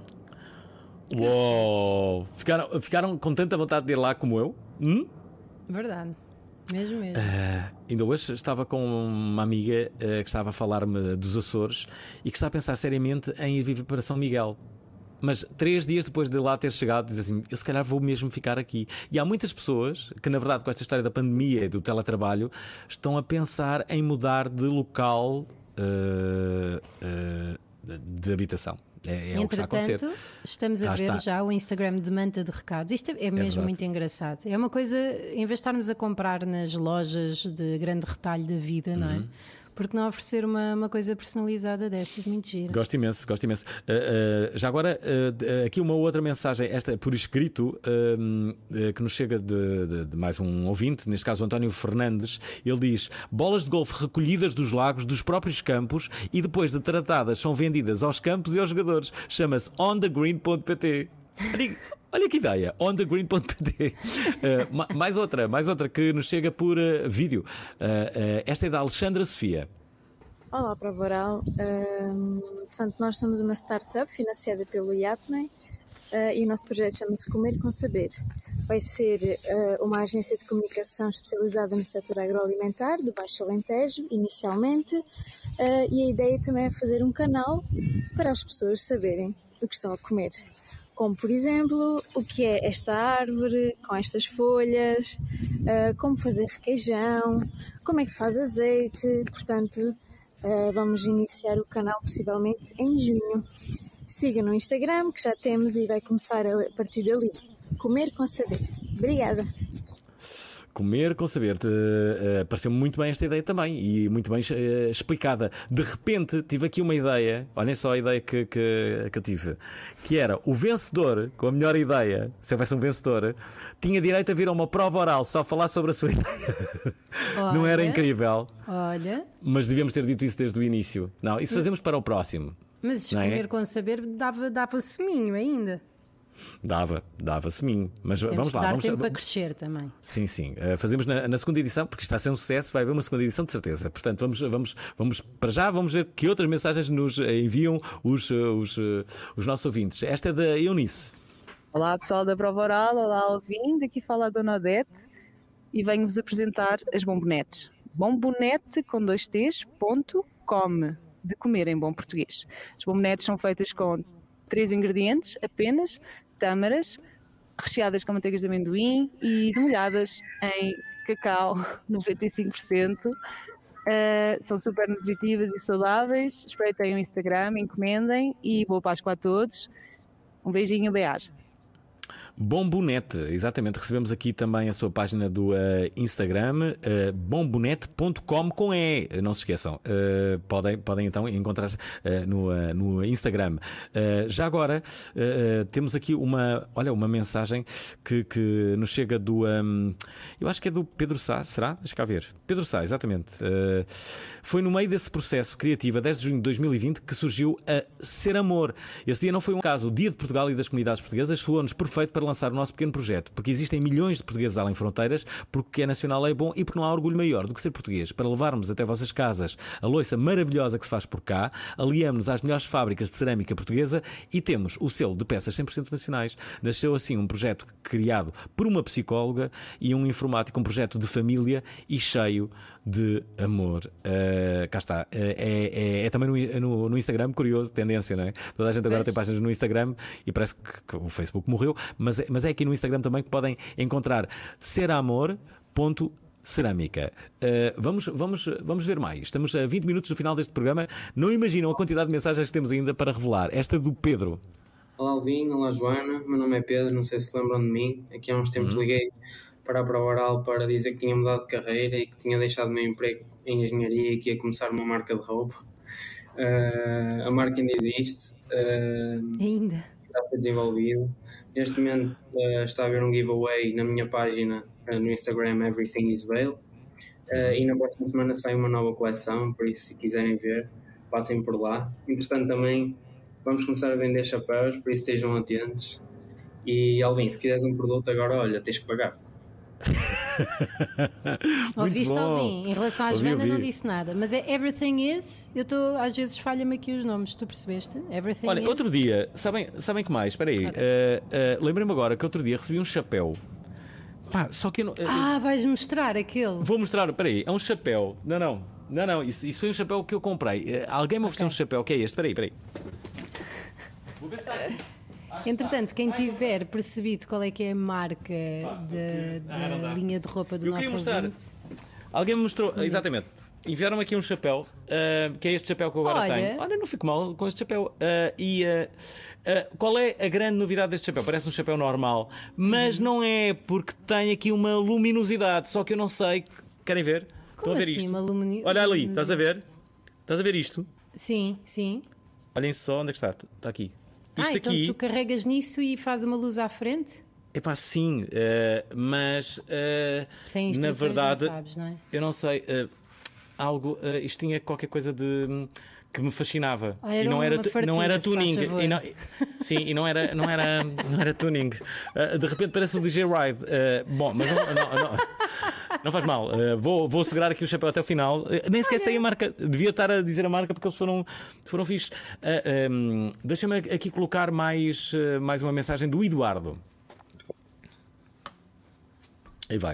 Uou! Ficaram, ficaram com tanta vontade de ir lá como eu? Hum? Verdade, mesmo mesmo. Uh, ainda hoje estava com uma amiga uh, que estava a falar-me dos Açores e que está a pensar seriamente em ir viver para São Miguel. Mas três dias depois de lá ter chegado, diz assim: eu se calhar vou mesmo ficar aqui. E há muitas pessoas que, na verdade, com esta história da pandemia e do teletrabalho, estão a pensar em mudar de local uh, uh, de habitação. É, é o que está a acontecer. Entretanto, estamos a Já ver está. já o Instagram de Manta de Recados. Isto é, é mesmo verdade. muito engraçado. É uma coisa, em vez de estarmos a comprar nas lojas de grande retalho da vida, não é? Uhum. Porque não oferecer uma, uma coisa personalizada destas, muito gira. Gosto imenso, gosto imenso. Uh, uh, já agora, uh, aqui uma outra mensagem, esta por escrito, uh, uh, que nos chega de, de, de mais um ouvinte, neste caso o António Fernandes. Ele diz: bolas de golfe recolhidas dos lagos, dos próprios campos e depois de tratadas são vendidas aos campos e aos jogadores. Chama-se on the green ponto p t. Olha, olha que ideia, on the green ponto p t. Uh, ma- mais outra, mais outra que nos chega por uh, vídeo. Uh, uh, esta é da Alexandra Sofia. Olá para o Voral. Um, portanto, nós somos uma startup financiada pelo I A P M E uh, e o nosso projeto chama-se Comer com Saber. vai ser uh, uma agência de comunicação especializada no setor agroalimentar do Baixo Alentejo, inicialmente, uh, e a ideia também é fazer um canal para as pessoas saberem o que estão a comer. Como, por exemplo, o que é esta árvore com estas folhas, uh, como fazer requeijão, como é que se faz azeite. Portanto, uh, vamos iniciar o canal possivelmente em junho. Siga no Instagram, que já temos, e vai começar a partir dali. Comer com saber. Obrigada. Comer com saber. Uh, uh, Pareceu-me muito bem esta ideia também e muito bem uh, explicada. De repente tive aqui uma ideia. Olhem só a ideia que, que, que eu tive, que era o vencedor com a melhor ideia. Se houvesse um vencedor, tinha direito a vir a uma prova oral só falar sobre a sua ideia. Olha, não era incrível? Olha. Mas devíamos ter dito isso desde o início. Não, isso fazemos para o próximo. Mas comer é? com saber dava, dava suminho ainda. Dava, dava seminho. Mas Temos vamos lá. Dar vamos tempo para crescer também. Sim, sim. Uh, fazemos na, na segunda edição, porque está a ser um sucesso, vai haver uma segunda edição de certeza. Portanto, vamos, vamos, vamos para já, vamos ver que outras mensagens nos enviam os, os, os nossos ouvintes. Esta é da Eunice. Olá pessoal da Prova Oral, olá Alvin, daqui fala a Dona Odete e venho-vos apresentar as bombonetes. Bombonete com dois T's, ponto, come, de comer em bom português. As bombonetes são feitas com três ingredientes apenas: tâmaras, recheadas com manteigas de amendoim e demolhadas em cacau noventa e cinco por cento. Uh, são super nutritivas e saudáveis. Espreitem o Instagram, encomendem e boa Páscoa a todos. Um beijinho, beijo. Bombonete, exatamente, recebemos aqui também a sua página do uh, Instagram, uh, bombonete ponto com com E, não se esqueçam, uh, podem, podem então encontrar uh, no, uh, no Instagram. Uh, já agora uh, temos aqui uma, olha, uma mensagem que, que nos chega do, um, eu acho que é do Pedro Sá, será? Deixa cá ver. Pedro Sá, exatamente. Uh, foi no meio desse processo criativo, a dez de junho de dois mil e vinte, que surgiu a Ser Amor. Esse dia não foi um caso, o Dia de Portugal e das Comunidades Portuguesas soou-nos perfeito para lançar o nosso pequeno projeto, porque existem milhões de portugueses além fronteiras, porque o que é nacional é bom e porque não há orgulho maior do que ser português. Para levarmos até vossas casas a louça maravilhosa que se faz por cá, aliamos-nos às melhores fábricas de cerâmica portuguesa e temos o selo de peças cem por cento nacionais. Nasceu assim um projeto criado por uma psicóloga e um informático, um projeto de família e cheio de amor. Uh, cá está. Uh, é, é, é também no, no, no Instagram, curioso, tendência, não é? Toda a gente agora tem páginas no Instagram e parece que, que o Facebook morreu, mas é, mas é aqui no Instagram também que podem encontrar seramor.cerâmica. Uh, vamos, vamos, vamos ver mais. Estamos a vinte minutos do final deste programa. Não imaginam a quantidade de mensagens que temos ainda para revelar. Esta do Pedro. Olá Alvin, olá Joana, meu nome é Pedro, não sei se lembram de mim. Aqui há uns tempos uhum. liguei para a Prova Oral para dizer que tinha mudado de carreira e que tinha deixado o meu emprego em engenharia e que ia começar uma marca de roupa. Uh, a marca ainda existe. Uh, ainda? Já foi desenvolvido. Neste momento uh, está a haver um giveaway na minha página uh, no Instagram, Everything is Veil. Uh, e na próxima semana sai uma nova coleção, por isso se quiserem ver, passem por lá. Entretanto também vamos começar a vender chapéus, por isso estejam atentos. E Alvin, se quiseres um produto agora, olha, tens que pagar. Ouviste, Alvin? Em relação às ouvi, vendas ouvi. não disse nada. Mas é Everything Is. Eu estou, às vezes falha-me aqui os nomes, tu percebeste? Everything Olha, is. outro dia, sabem, sabem que mais? Espera aí, Okay. uh, uh, lembrei-me agora que outro dia recebi um chapéu. Pá, só que eu não. Uh, Ah, vais mostrar aquele. Vou mostrar, espera aí, é um chapéu. Não, não, não, não, isso, isso foi um chapéu que eu comprei. Uh, alguém me ofereceu okay. um chapéu que é este, espera aí, espera aí. Vou ver se está aqui. Entretanto, quem tiver percebido qual é que é a marca da, da linha de roupa do eu nosso ouvinte. Alguém me mostrou, uhum. exatamente. Enviaram-me aqui um chapéu, uh, que é este chapéu que eu agora Olha. tenho. Olha, não fico mal com este chapéu. Uh, e uh, uh, qual é a grande novidade deste chapéu? Parece um chapéu normal, mas uhum. não é, porque tem aqui uma luminosidade. Só que eu não sei. Querem ver? Como Estão a ver assim, isto? Uma lumini... Olha ali, estás a ver? Estás a ver isto? Sim, sim. Olhem só onde é que está. Está aqui. Isto ah, então aqui... tu carregas nisso e faz uma luz à frente? É pá, sim, uh, mas uh, sem na verdade, não sabes, não é? Eu não sei, uh, algo, uh, isto tinha qualquer coisa de que me fascinava. Ah, era e não era, fartiga, não era tuning. E não, sim, e não era, não era, não era tuning. Uh, de repente parece um D J Ride. Uh, bom, mas não, não, não, não faz mal. Uh, vou, vou segurar aqui o chapéu até o final. Uh, nem sequer sei a marca. Devia estar a dizer a marca porque eles foram, foram fixes. Uh, um, Deixa-me aqui colocar mais, uh, mais uma mensagem do Eduardo. Aí vai.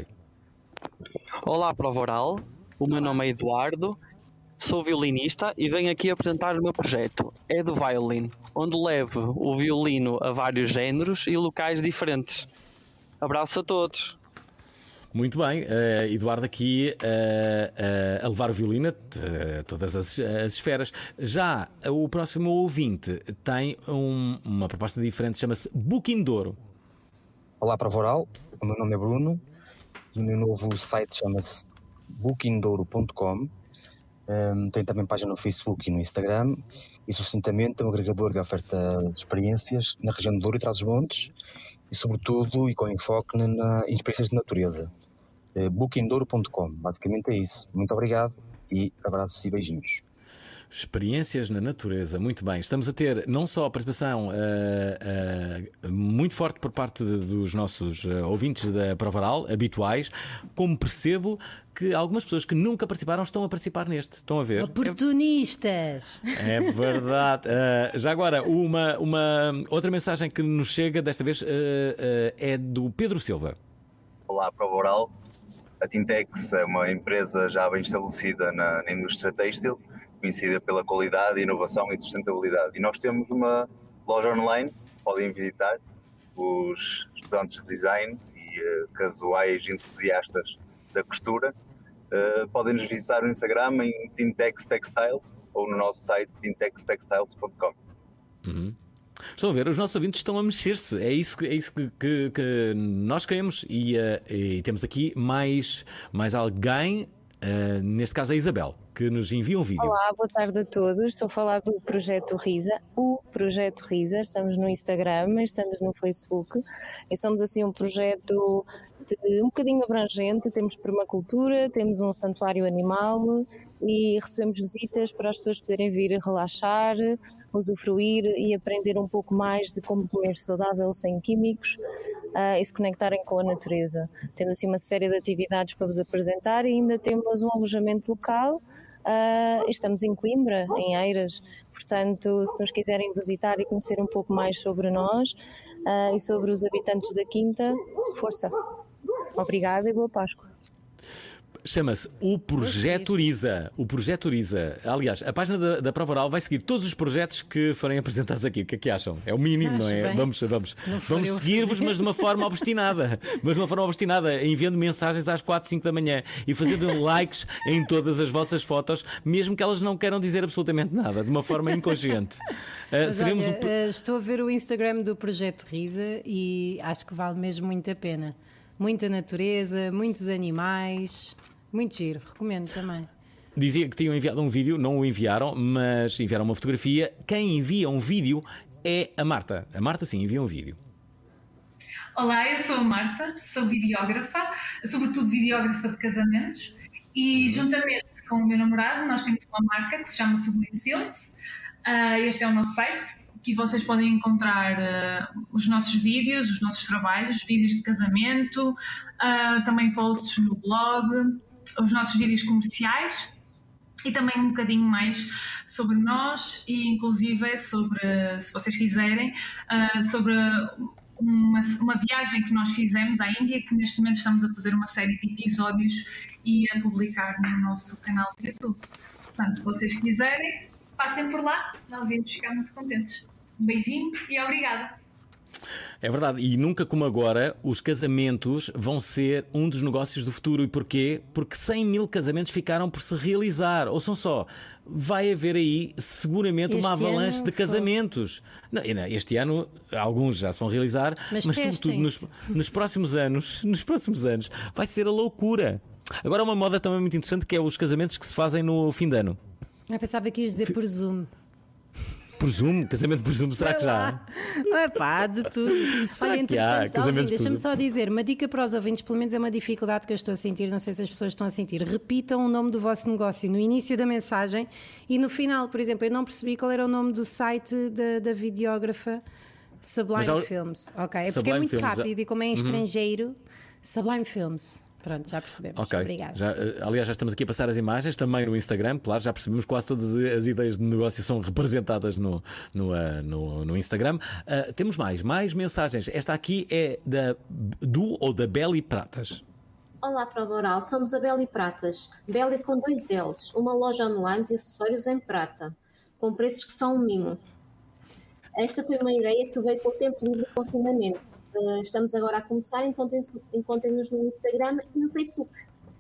Olá, Prova Oral. O meu nome é Eduardo, sou violinista e venho aqui apresentar o meu projeto Edu Violin, onde levo o violino a vários géneros e locais diferentes. Abraço a todos. Muito bem, uh, Eduardo aqui uh, uh, a levar o violino a uh, todas as, as esferas. Já o próximo ouvinte tem um, uma proposta diferente, chama-se Booking Douro. Olá, Prova Oral. O meu nome é Bruno e o meu novo site chama-se booking douro ponto com. Um, tem também página no Facebook e no Instagram e sucintamente é um agregador de oferta de experiências na região do Douro e Trás-os-Montes e sobretudo e com enfoque na, na em experiências de natureza. Uh, booking douro ponto com, basicamente é isso. Muito obrigado e abraços e beijinhos. Experiências na natureza, muito bem. Estamos a ter não só a participação uh, uh, muito forte por parte de, dos nossos uh, ouvintes da Prova Oral, habituais, como percebo que algumas pessoas que nunca participaram estão a participar neste. Estão a ver? Oportunistas! É verdade. Uh, já agora, uma, uma outra mensagem que nos chega, desta vez, uh, uh, é do Pedro Silva. Olá, Prova Oral. A Tintex é uma empresa já bem estabelecida na, na indústria têxtil, conhecida pela qualidade, inovação e sustentabilidade. E nós temos uma loja online, podem visitar, os estudantes de design e uh, casuais entusiastas da costura. Uh, podem nos visitar no Instagram em Tintex Textiles ou no nosso site tintex textiles ponto com. Uhum. Estão a ver, os nossos ouvintes estão a mexer-se. É isso, é isso que, que, que nós queremos. E, uh, e temos aqui mais, mais alguém, uh, neste caso a Isabel, que nos envia um vídeo. Olá, boa tarde a todos. Estou a falar do Projeto Risa, o Projeto Risa. Estamos no Instagram, estamos no Facebook e somos assim um projeto de, um bocadinho abrangente. Temos permacultura, temos um santuário animal e recebemos visitas para as pessoas poderem vir relaxar, usufruir e aprender um pouco mais de como comer saudável sem químicos uh, e se conectarem com a natureza. Temos assim uma série de atividades para vos apresentar e ainda temos um alojamento local. Uh, estamos em Coimbra, em Eiras, portanto, se nos quiserem visitar e conhecer um pouco mais sobre nós uh, e sobre os habitantes da Quinta, força. Obrigada e boa Páscoa. Chama-se o Projeto Risa. O Projeto Risa. Aliás, a página da, da Prova Oral vai seguir todos os projetos que forem apresentados aqui. O que é que acham? É o mínimo, Acho não é? bem. Vamos, vamos, vamos eu seguir-vos, fazer. mas de uma forma obstinada. Mas de uma forma obstinada, enviando mensagens às quatro, cinco da manhã e fazendo likes em todas as vossas fotos, mesmo que elas não queiram dizer absolutamente nada, de uma forma inconsciente. Uh, Mas seremos olha, o... uh, estou a ver o Instagram do Projeto Risa e acho que vale mesmo muito a pena. Muita natureza, muitos animais, muito giro, recomendo também. Dizia que tinham enviado um vídeo, não o enviaram, mas enviaram uma fotografia. Quem envia um vídeo é a Marta. A Marta sim envia um vídeo. Olá, eu sou a Marta, sou videógrafa, sobretudo videógrafa de casamentos e juntamente com o meu namorado nós temos uma marca que se chama Sublime Films. Uh, este é o nosso site. Aqui vocês podem encontrar uh, os nossos vídeos, os nossos trabalhos, vídeos de casamento, uh, também posts no blog, os nossos vídeos comerciais e também um bocadinho mais sobre nós e inclusive sobre, se vocês quiserem, uh, sobre uma, uma viagem que nós fizemos à Índia, que neste momento estamos a fazer uma série de episódios e a publicar no nosso canal de YouTube. Portanto, se vocês quiserem, passem por lá, nós íamos ficar muito contentes. Um beijinho e obrigada. É verdade, e nunca como agora os casamentos vão ser um dos negócios do futuro. E porquê? Porque cem mil casamentos ficaram por se realizar. Ouçam só, vai haver aí seguramente Este uma avalanche ano de foi. casamentos. Não, este ano alguns já se vão realizar, mas, Mas sobretudo nos, nos próximos anos, nos próximos anos vai ser a loucura. Agora uma moda também muito interessante que é os casamentos que se fazem no fim de ano. Eu pensava que ias dizer por Zoom. Por Zoom? Casamento por Zoom, será que já há? É pá, de tudo. Será Olha, que há entretanto, casamentos Alvin, por deixa-me Zoom? só dizer, uma dica para os ouvintes, pelo menos é uma dificuldade que eu estou a sentir, não sei se as pessoas estão a sentir. Repitam o nome do vosso negócio no início da mensagem e no final. Por exemplo, eu não percebi qual era o nome do site da, da videógrafa Sublime Mas já- Films. Ok, é porque Sublime é muito Films, já- rápido e como é em Uhum. estrangeiro, Sublime Films. Pronto, já percebemos. Ok, Obrigada. já, eh, aliás, já estamos aqui a passar as imagens também no Instagram. Claro, já percebemos que quase todas as ideias de negócio são representadas no, no, eh, no, no Instagram. Ah, temos mais, mais mensagens. Esta aqui é da, do ou da Beli Pratas. Olá, Prova Oral. Somos a Beli Pratas. Beli com dois L's. Uma loja online de acessórios em prata, com preços que são um mimo. Esta foi uma ideia que veio com o tempo livre de confinamento. Uh, estamos agora a começar. Encontrem-nos encontrem-nos no Instagram e no Facebook.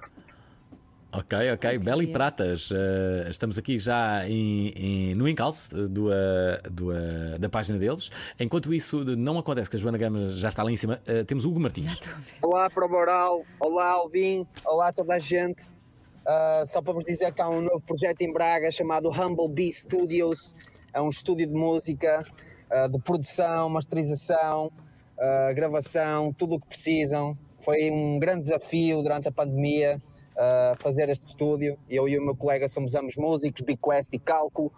Ok, ok. Beli Pratas. Uh, estamos aqui já em, em- no encalce do, uh, do, uh, da página deles. Enquanto isso não acontece, que a Joana Gama já está lá em cima, uh, temos o Hugo Martins. Olá, Prova Oral. Olá, Alvin. Olá, toda a gente. Uh, só para vos dizer que há um novo projeto em Braga chamado Humble Bee Studios. É um estúdio de música, uh, de produção, masterização, uh, gravação, tudo o que precisam. Foi um grande desafio durante a pandemia uh, fazer este estúdio. Eu e o meu colega somos ambos músicos, Bequest e Cálculo,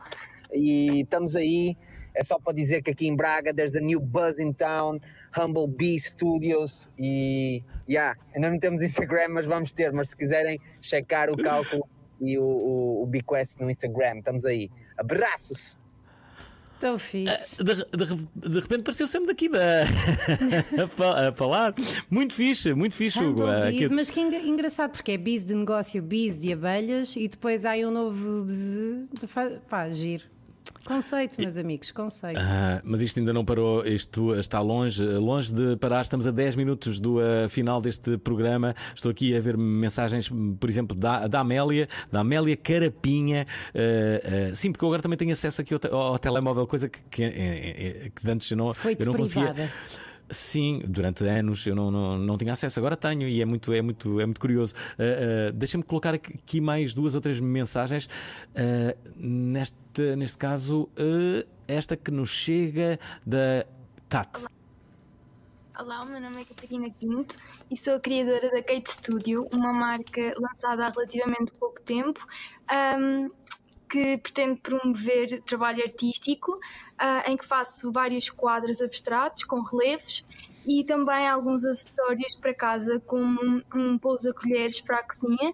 e estamos aí. É só para dizer que aqui em Braga there's a new buzz in town, Humble Bee Studios, e yeah, ainda não temos Instagram, mas vamos ter. Mas se quiserem checar o Cálculo e o, o, o Bequest no Instagram, estamos aí. Abraços! Tão fixe. De, de- de repente pareceu sempre daqui da... a, fa- a falar. Muito fixe, muito fixe, Hugo. Humble Uh, Bees, aqui- mas que engra- engraçado, porque é bis de negócio, bis de abelhas e depois há aí um novo bzz de fa- pá, giro. Conceito, meus amigos, conceito. Ah, mas isto ainda não parou, isto está longe, longe de parar. Estamos a dez minutos do ah, final deste programa. Estou aqui a ver mensagens, por exemplo, da, da Amélia, da Amélia Carapinha. Ah, ah, sim, porque eu agora também tenho acesso aqui ao, te- ao telemóvel, coisa que, que, eh, eh, que antes eu não, Foi-te eu não conseguia. privada. Sim, durante anos eu não, não, não tinha acesso, agora tenho e é muito, é muito, é muito curioso. Uh, uh, Deixa-me colocar aqui mais duas ou três mensagens. Uh, neste, neste caso, uh, esta que nos chega da Cat. Olá, o meu nome é Catarina Pinto e sou a criadora da Kate Studio, uma marca lançada há relativamente pouco tempo, ahm, que pretende promover trabalho artístico, ah, em que faço vários quadros abstratos com relevos e também alguns acessórios para casa, como um, um pousa-colheres para a cozinha.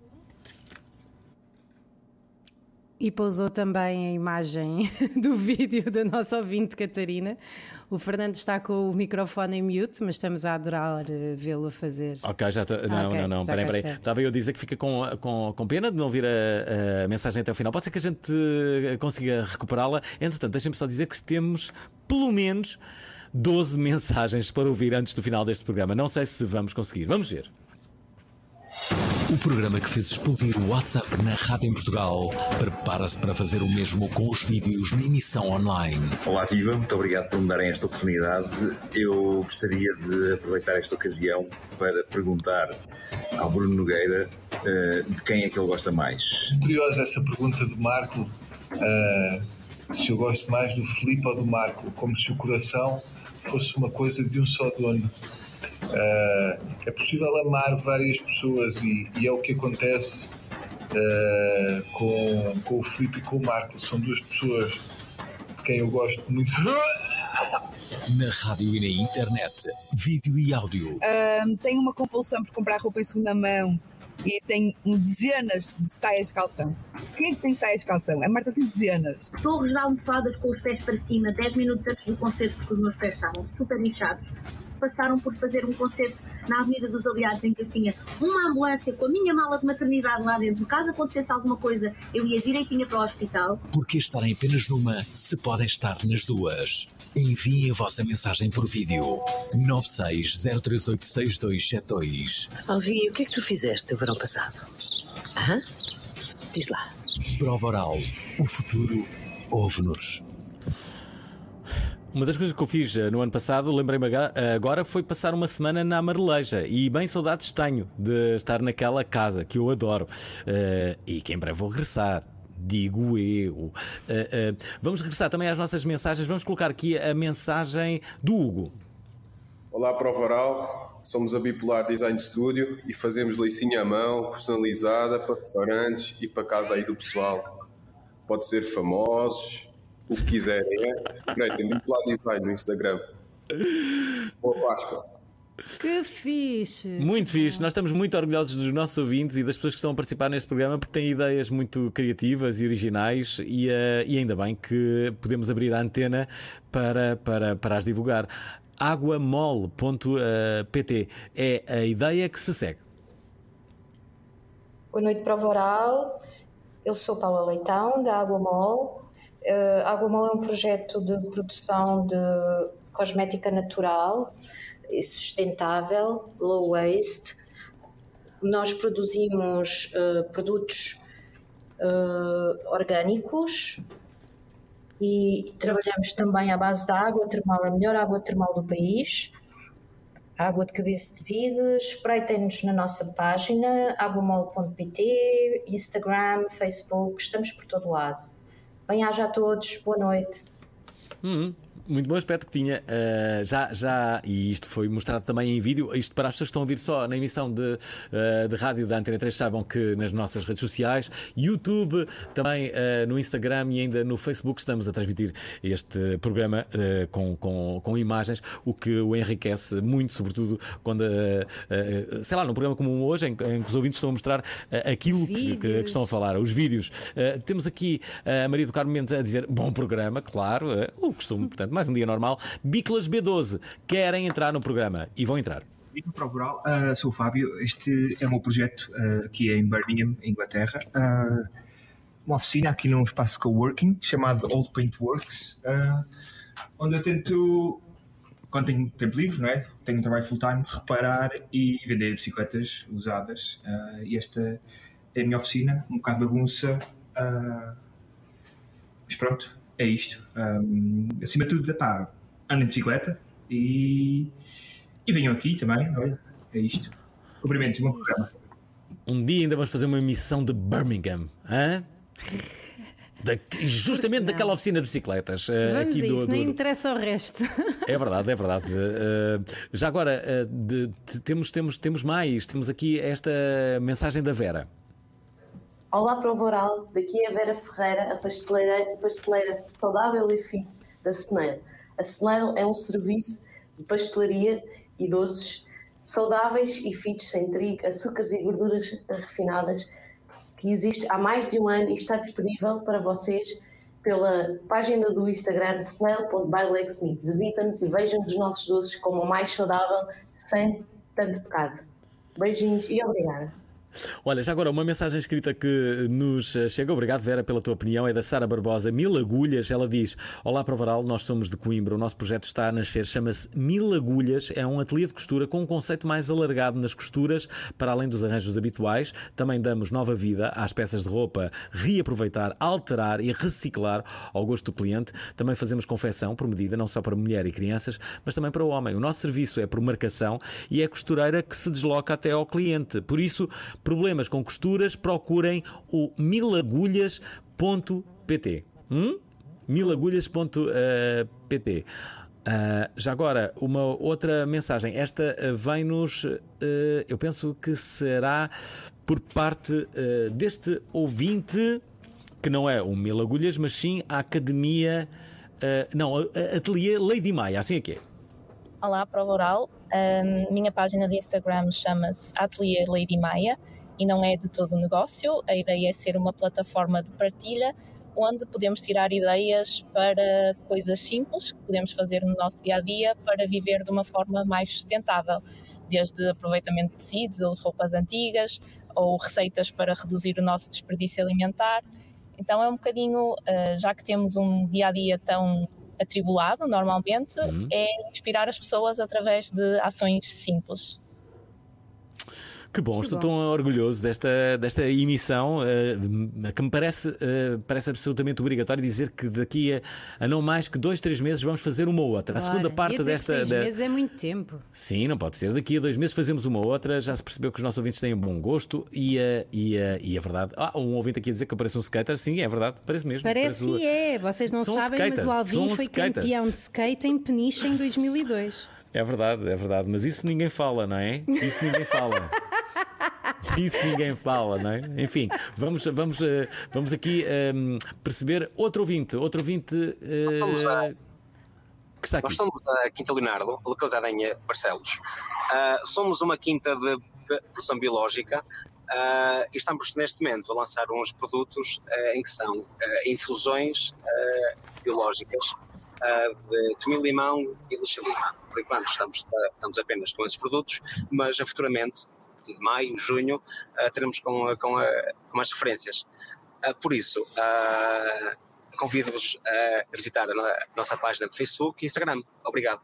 E pousou também a imagem do vídeo da nossa ouvinte Catarina. O Fernando está com o microfone em mute, mas estamos a adorar eh, vê-lo a fazer. Ok, já estou. Não, ok, não, não, já peraí, cá peraí. está. Estava eu a dizer que fica com, com, com pena de não ouvir a, a mensagem até ao final. Pode ser que a gente eh, consiga recuperá-la. Entretanto, deixem-me só dizer que temos pelo menos doze mensagens para ouvir antes do final deste programa. Não sei se vamos conseguir. Vamos ver. O programa que fez explodir o WhatsApp na rádio em Portugal prepara-se para fazer o mesmo com os vídeos na emissão online. Olá, Viva, muito obrigado por me darem esta oportunidade. Eu gostaria de aproveitar esta ocasião para perguntar ao Bruno Nogueira uh, de quem é que ele gosta mais. Curiosa essa pergunta do Marco, uh, se eu gosto mais do Filipe ou do Marco, como se o coração fosse uma coisa de um só dono. Uh, é possível amar várias pessoas e, e é o que acontece uh, com, com o Filipe e com o Marco. São duas pessoas de quem eu gosto muito. Na rádio e na internet, vídeo e áudio. Ahm, tenho uma compulsão por comprar roupa em segunda mão e tenho dezenas de saias de calção. Quem é que tem saias de calção? A Marta tem dezenas. Torres de almofadas com os pés para cima, dez minutos antes do concerto, porque os meus pés estavam super inchados. Passaram por fazer um concerto na Avenida dos Aliados, em que eu tinha uma ambulância com a minha mala de maternidade lá dentro. Caso acontecesse alguma coisa, eu ia direitinha para o hospital. Porque estarem apenas numa, se podem estar nas duas. Enviem a vossa mensagem por vídeo. nove seis zero três oito seis dois sete dois. Alvi, o que é que tu fizeste o verão passado? Aham? Diz lá. Prova Oral. O futuro ouve-nos. Uma das coisas que eu fiz eh, no ano passado, lembrei-me aga- agora, foi passar uma semana na Amareleja. E bem saudades tenho de estar naquela casa que eu adoro. Eh, e que em breve vou regressar. Digo eu. Eh, eh, vamos regressar também às nossas mensagens. Vamos colocar aqui a mensagem do Hugo. Olá, Prova Oral. Somos a Bipolar Design Studio e fazemos leicinha à mão, personalizada para restaurantes e para casa aí do pessoal. Pode ser famosos, o que quiserem, é? Tem Bipolar Design no Instagram. Boa Páscoa. Que fixe! Muito fixe, nós estamos muito orgulhosos dos nossos ouvintes e das pessoas que estão a participar neste programa porque têm ideias muito criativas e originais e, uh, e ainda bem que podemos abrir a antena para, para, para as divulgar. Aguamol ponto pt é a ideia que se segue. Boa noite, Prova Oral. Eu sou Paula Leitão, da Água Mol. Uh, Água Mol é um projeto de produção de cosmética natural e sustentável, low waste. Nós produzimos uh, produtos uh, orgânicos e trabalhamos também à base da água termal, a melhor água termal do país. Água de cabeça de vidro. Espreitem-nos na nossa página aguamol ponto pt, Instagram, Facebook, estamos por todo lado. Bem-aja a todos, boa noite. Hum, muito bom aspecto que tinha. Uh, já, já, e isto foi mostrado também em vídeo. Isto para as pessoas que estão a ouvir só na emissão de, uh, de rádio da Antena três, saibam que nas nossas redes sociais, YouTube, também uh, no Instagram e ainda no Facebook, estamos a transmitir este programa uh, com, com, com imagens, o que o enriquece muito, sobretudo quando, uh, uh, sei lá, num programa como hoje, em, em que os ouvintes estão a mostrar uh, aquilo que, que, que estão a falar, os vídeos. Uh, temos aqui a Maria do Carmo Mendes a dizer bom programa, claro, uh, o costume, portanto, mais um dia normal. Biclas B doze querem entrar no programa e vão entrar. Viva Prova Oral, uh, sou o Fábio. Este é o meu projeto uh, aqui em Birmingham, Inglaterra. Uh, uma oficina aqui num espaço coworking chamado Old Paint Works, uh, onde eu tento, quando tenho tempo livre, não é? Tenho um trabalho full-time, reparar e vender bicicletas usadas. Uh, e esta é a minha oficina, um bocado de bagunça. Uh, mas pronto. É isto. Um, acima de tudo, pá, andem de bicicleta e, e venham aqui também. Olha, é isto. Cumprimentos, bom programa. Um dia ainda vamos fazer uma emissão de Birmingham, hã? Da, justamente daquela oficina de bicicletas. Vamos aqui a isso, do, do... nem interessa o resto. É verdade, é verdade. Uh, já agora, uh, de, de, temos, temos, temos mais. Temos aqui esta mensagem da Vera. Olá, Prova Oral, daqui é a Vera Ferreira, a pasteleira, pasteleira saudável e fit da Snail. A Snail é um serviço de pastelaria e doces saudáveis e fit, sem trigo, açúcares e gorduras refinadas, que existe há mais de um ano e está disponível para vocês pela página do Instagram snail ponto by legsmith. Visitem-nos e vejam os nossos doces como o mais saudável, sem tanto pecado. Beijinhos e obrigada. Olha, já agora uma mensagem escrita que nos chega. Obrigado, Vera, pela tua opinião. É da Sara Barbosa, Mil Agulhas. Ela diz: olá, Prova Oral, nós somos de Coimbra. O nosso projeto está a nascer, chama-se Mil Agulhas. É um ateliê de costura com um conceito mais alargado nas costuras, para além dos arranjos habituais. Também damos nova vida às peças de roupa, reaproveitar, alterar e reciclar ao gosto do cliente. Também fazemos confecção por medida, não só para mulher e crianças, mas também para o homem. O nosso serviço é por marcação e é a costureira que se desloca até ao cliente. Por isso, problemas com costuras, procurem o milagulhas ponto pt. Hum? milagulhas ponto pt. Uh, já agora, uma outra mensagem. Esta uh, vem-nos, uh, eu penso que será por parte uh, deste ouvinte, que não é o Mil Agulhas, mas sim a Academia, uh, não, a, a Ateliê Lady Maia, assim é que é. Olá, Prova Oral. Um, minha página de Instagram chama-se Ateliê Lady Maia e não é de todo o negócio. A ideia é ser uma plataforma de partilha onde podemos tirar ideias para coisas simples que podemos fazer no nosso dia-a-dia para viver de uma forma mais sustentável, desde aproveitamento de tecidos ou de roupas antigas ou receitas para reduzir o nosso desperdício alimentar. Então é um bocadinho, já que temos um dia-a-dia tão atribulado normalmente, uhum. é inspirar as pessoas através de ações simples. Que bom, que estou bom. tão orgulhoso desta, desta emissão, uh, que me parece, uh, parece absolutamente obrigatório dizer que daqui a, a não mais que dois, três meses vamos fazer uma outra. A Ora, segunda parte desta. Seis da... meses é muito tempo. Sim, não pode ser. Daqui a dois meses fazemos uma outra. Já se percebeu que os nossos ouvintes têm um bom gosto e, uh, e, uh, e é verdade. Ah, um ouvinte aqui a dizer que eu pareço um skater. Sim, é verdade, parece mesmo. Parece, parece e é. Vocês não Sou sabem, um mas o Alvin um foi skater. campeão de skate em Peniche em dois mil e dois. É verdade, é verdade. Mas isso ninguém fala, não é? Isso ninguém fala. Isso ninguém fala, não é? Enfim, vamos, vamos, vamos aqui um, perceber outro ouvinte, outro ouvinte uh, que está aqui. Nós somos a Quinta Leonardo, localizada em Barcelos. Uh, somos uma quinta de, de produção biológica uh, e estamos neste momento a lançar uns produtos uh, em que são uh, infusões uh, biológicas uh, de tomilho-limão e lixa-limão. Por enquanto estamos, uh, estamos apenas com esses produtos, mas uh, futuramente de maio, junho, uh, teremos com, com, uh, com as referências. Uh, por isso, uh, convido-vos a visitar a nossa página de Facebook e Instagram. Obrigado.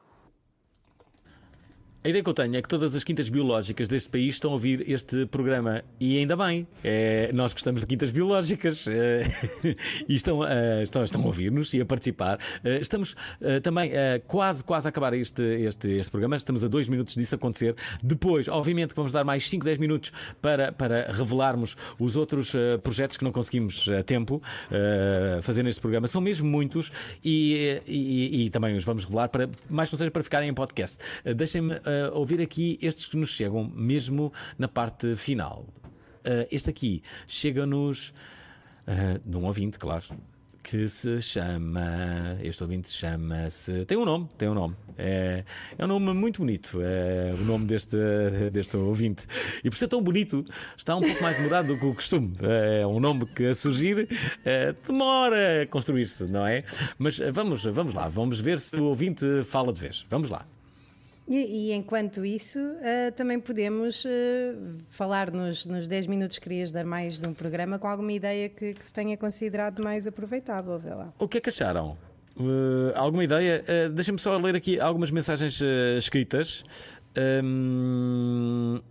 A ideia que eu tenho é que todas as quintas biológicas deste país estão a ouvir este programa e ainda bem, é, nós gostamos de quintas biológicas é, e estão, é, estão, estão a ouvir-nos e a participar. É, estamos é, também é, quase, quase a acabar este, este, este programa, estamos a dois minutos disso acontecer. Depois, obviamente, vamos dar mais cinco, dez minutos para, para revelarmos os outros é, projetos que não conseguimos a tempo é, fazer neste programa. São mesmo muitos e, e, e também os vamos revelar, para, mais que não seja para ficarem em podcast. É, deixem-me Uh, ouvir aqui estes que nos chegam mesmo na parte final. Uh, este aqui chega-nos uh, de um ouvinte, claro, que se chama. Este ouvinte chama-se. Tem um nome, tem um nome. É, é um nome muito bonito. É o nome deste, deste ouvinte. E por ser tão bonito, está um pouco mais demorado do que o costume. É um nome que a surgir é, demora a construir-se, não é? Mas vamos, vamos lá, vamos ver se o ouvinte fala de vez. Vamos lá. E, e enquanto isso, uh, também podemos uh, falar nos, nos dez minutos que querias dar mais de um programa com alguma ideia que, que se tenha considerado mais aproveitável. Vê lá. O que é que acharam? Uh, alguma ideia? Uh, Deixem-me só ler aqui algumas mensagens uh, escritas. Um...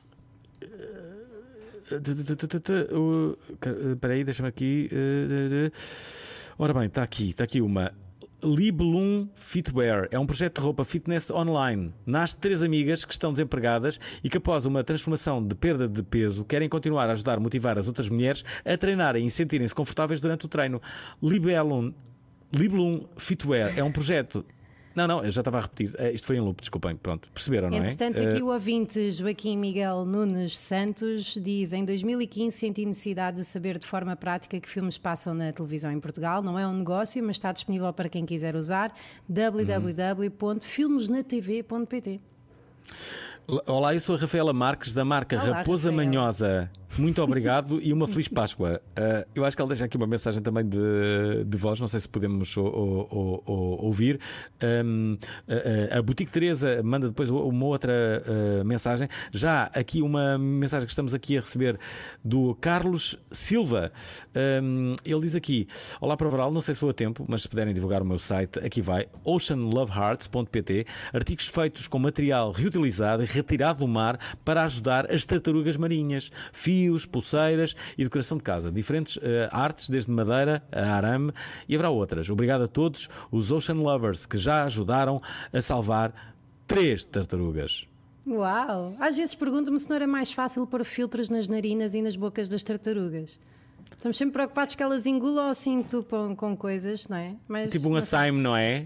Espera aí, deixa-me aqui. Ora bem, está aqui, está aqui uma. Libelum Fitwear é um projeto de roupa fitness online. Nasce de três amigas que estão desempregadas e que, após uma transformação de perda de peso, querem continuar a ajudar a motivar as outras mulheres a treinarem e sentirem-se confortáveis durante o treino. Libelum, Libelum Fitwear é um projeto. Não, não, eu já estava a repetir. Isto foi em loop, desculpem. Pronto, perceberam, não é? Entretanto, aqui uh... o ouvinte Joaquim Miguel Nunes Santos diz: em dois mil e quinze senti necessidade de saber de forma prática que filmes passam na televisão em Portugal. Não é um negócio, mas está disponível para quem quiser usar. w w w ponto filmes na t v ponto p t. Olá, eu sou a Rafaela Marques, da marca Olá, Raposa Rafael. Manhosa. Muito obrigado e uma feliz Páscoa. Uh, eu acho que ela deixa aqui uma mensagem também de, de voz, não sei se podemos o, o, o, ouvir. Um, a, a Boutique Teresa manda depois uma outra uh, mensagem. Já aqui uma mensagem que estamos aqui a receber do Carlos Silva. Um, ele diz aqui: olá, Provaral, não sei se vou a tempo, mas se puderem divulgar o meu site, aqui vai: ocean love hearts ponto p t. Artigos feitos com material reutilizado e retirado do mar para ajudar as tartarugas marinhas. Fios, pulseiras e decoração de casa. Diferentes uh, artes, desde madeira a arame, e haverá outras. Obrigado a todos os Ocean Lovers que já ajudaram a salvar três tartarugas. Uau! Às vezes pergunto-me se não era mais fácil pôr filtros nas narinas e nas bocas das tartarugas. Estamos sempre preocupados que elas engulam ou se entupam com coisas, não é? Mas, tipo um açaime, não é?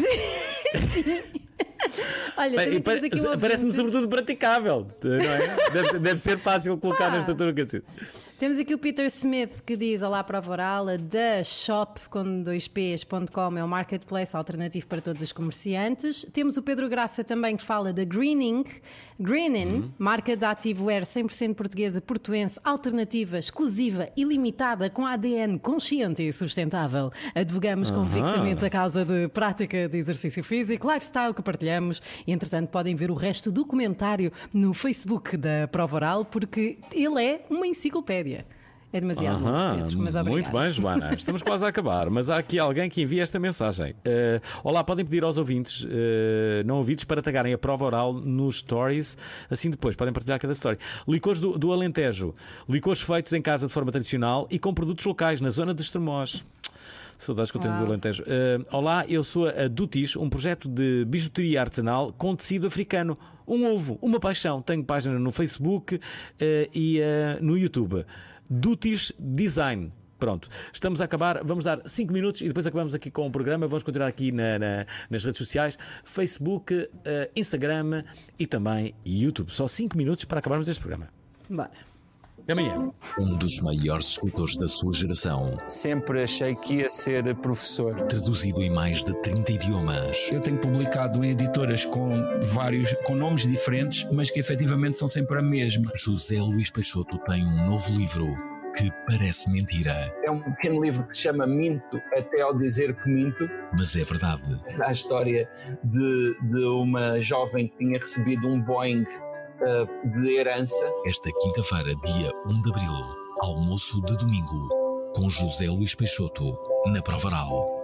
Olha, também temos aqui um parece-me sobretudo praticável, não é? deve, deve ser fácil colocar nas tartarugas. Temos aqui o Peter Smith que diz: olá, Prova Oral, a The Shop com dois p's ponto com é um marketplace alternativo para todos os comerciantes. Temos o Pedro Graça também que fala da Greening, Greening, uhum. marca de ativewear cem por cento portuguesa, portuense, alternativa, exclusiva e limitada com A D N consciente e sustentável. Advogamos uhum. convictamente a causa de prática de exercício físico, lifestyle que partilhamos. E, entretanto, podem ver o resto do comentário no Facebook da Prova Oral, porque ele é uma enciclopédia. É demasiado Aham, longo, Pedro, mas obrigado. Muito bem, Joana. Estamos quase a acabar, mas há aqui alguém que envia esta mensagem. Uh, olá, podem pedir aos ouvintes uh, não ouvidos para tagarem a Prova Oral nos stories. Assim depois podem partilhar cada story. Licores do, do Alentejo. Licores feitos em casa de forma tradicional e com produtos locais na zona de Estremoz. Saudades que eu tenho do Alentejo. Uh, olá, eu sou a Dutis, um projeto de bijuteria artesanal com tecido africano. Um ovo, uma paixão. Tenho página no Facebook uh, e uh, no YouTube. Dutis Design. Pronto, estamos a acabar. Vamos dar cinco minutos e depois acabamos aqui com o programa. Vamos continuar aqui na, na, nas redes sociais: Facebook, uh, Instagram e também YouTube. Só cinco minutos para acabarmos este programa. Bora. Amanhã. Um dos maiores escritores da sua geração. Sempre achei que ia ser professor. Traduzido em mais de trinta idiomas. Eu tenho publicado em editoras com vários, com nomes diferentes, mas que efetivamente são sempre a mesma. José Luís Peixoto tem um novo livro que parece mentira. É um pequeno livro que se chama Minto até ao dizer que minto. Mas é verdade. A história de, de uma jovem que tinha recebido um Boeing uh, de herança. Esta quinta-feira, dia um de abril, almoço de domingo, com José Luís Peixoto, na Provaral.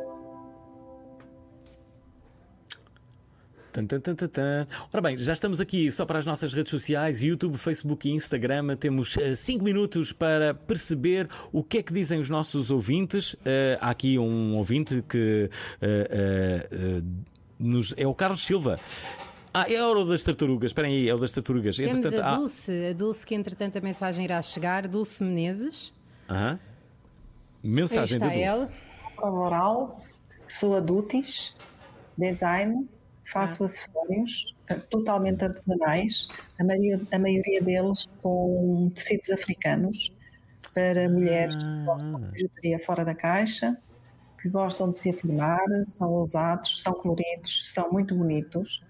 Tan, tan, tan, tan, tan. Ora bem, já estamos aqui só para as nossas redes sociais, YouTube, Facebook e Instagram. Temos cinco uh, minutos para perceber o que é que dizem os nossos ouvintes. Uh, há aqui um ouvinte que uh, uh, uh, nos, é o Carlos Silva. Ah, é a hora das tartarugas. Esperem aí, é o das tartarugas. Temos entretanto, a Dulce, ah... a Dulce que entretanto a mensagem irá chegar. Dulce Menezes. Aham. Mensagem da Dulce. Ela. Oral, sou a Dutis, design. Faço ah. acessórios totalmente artesanais, a maioria, a maioria deles com tecidos africanos, para mulheres que gostam de bijuteria fora da caixa, que gostam de se afirmar, são ousados, são coloridos, são muito bonitos.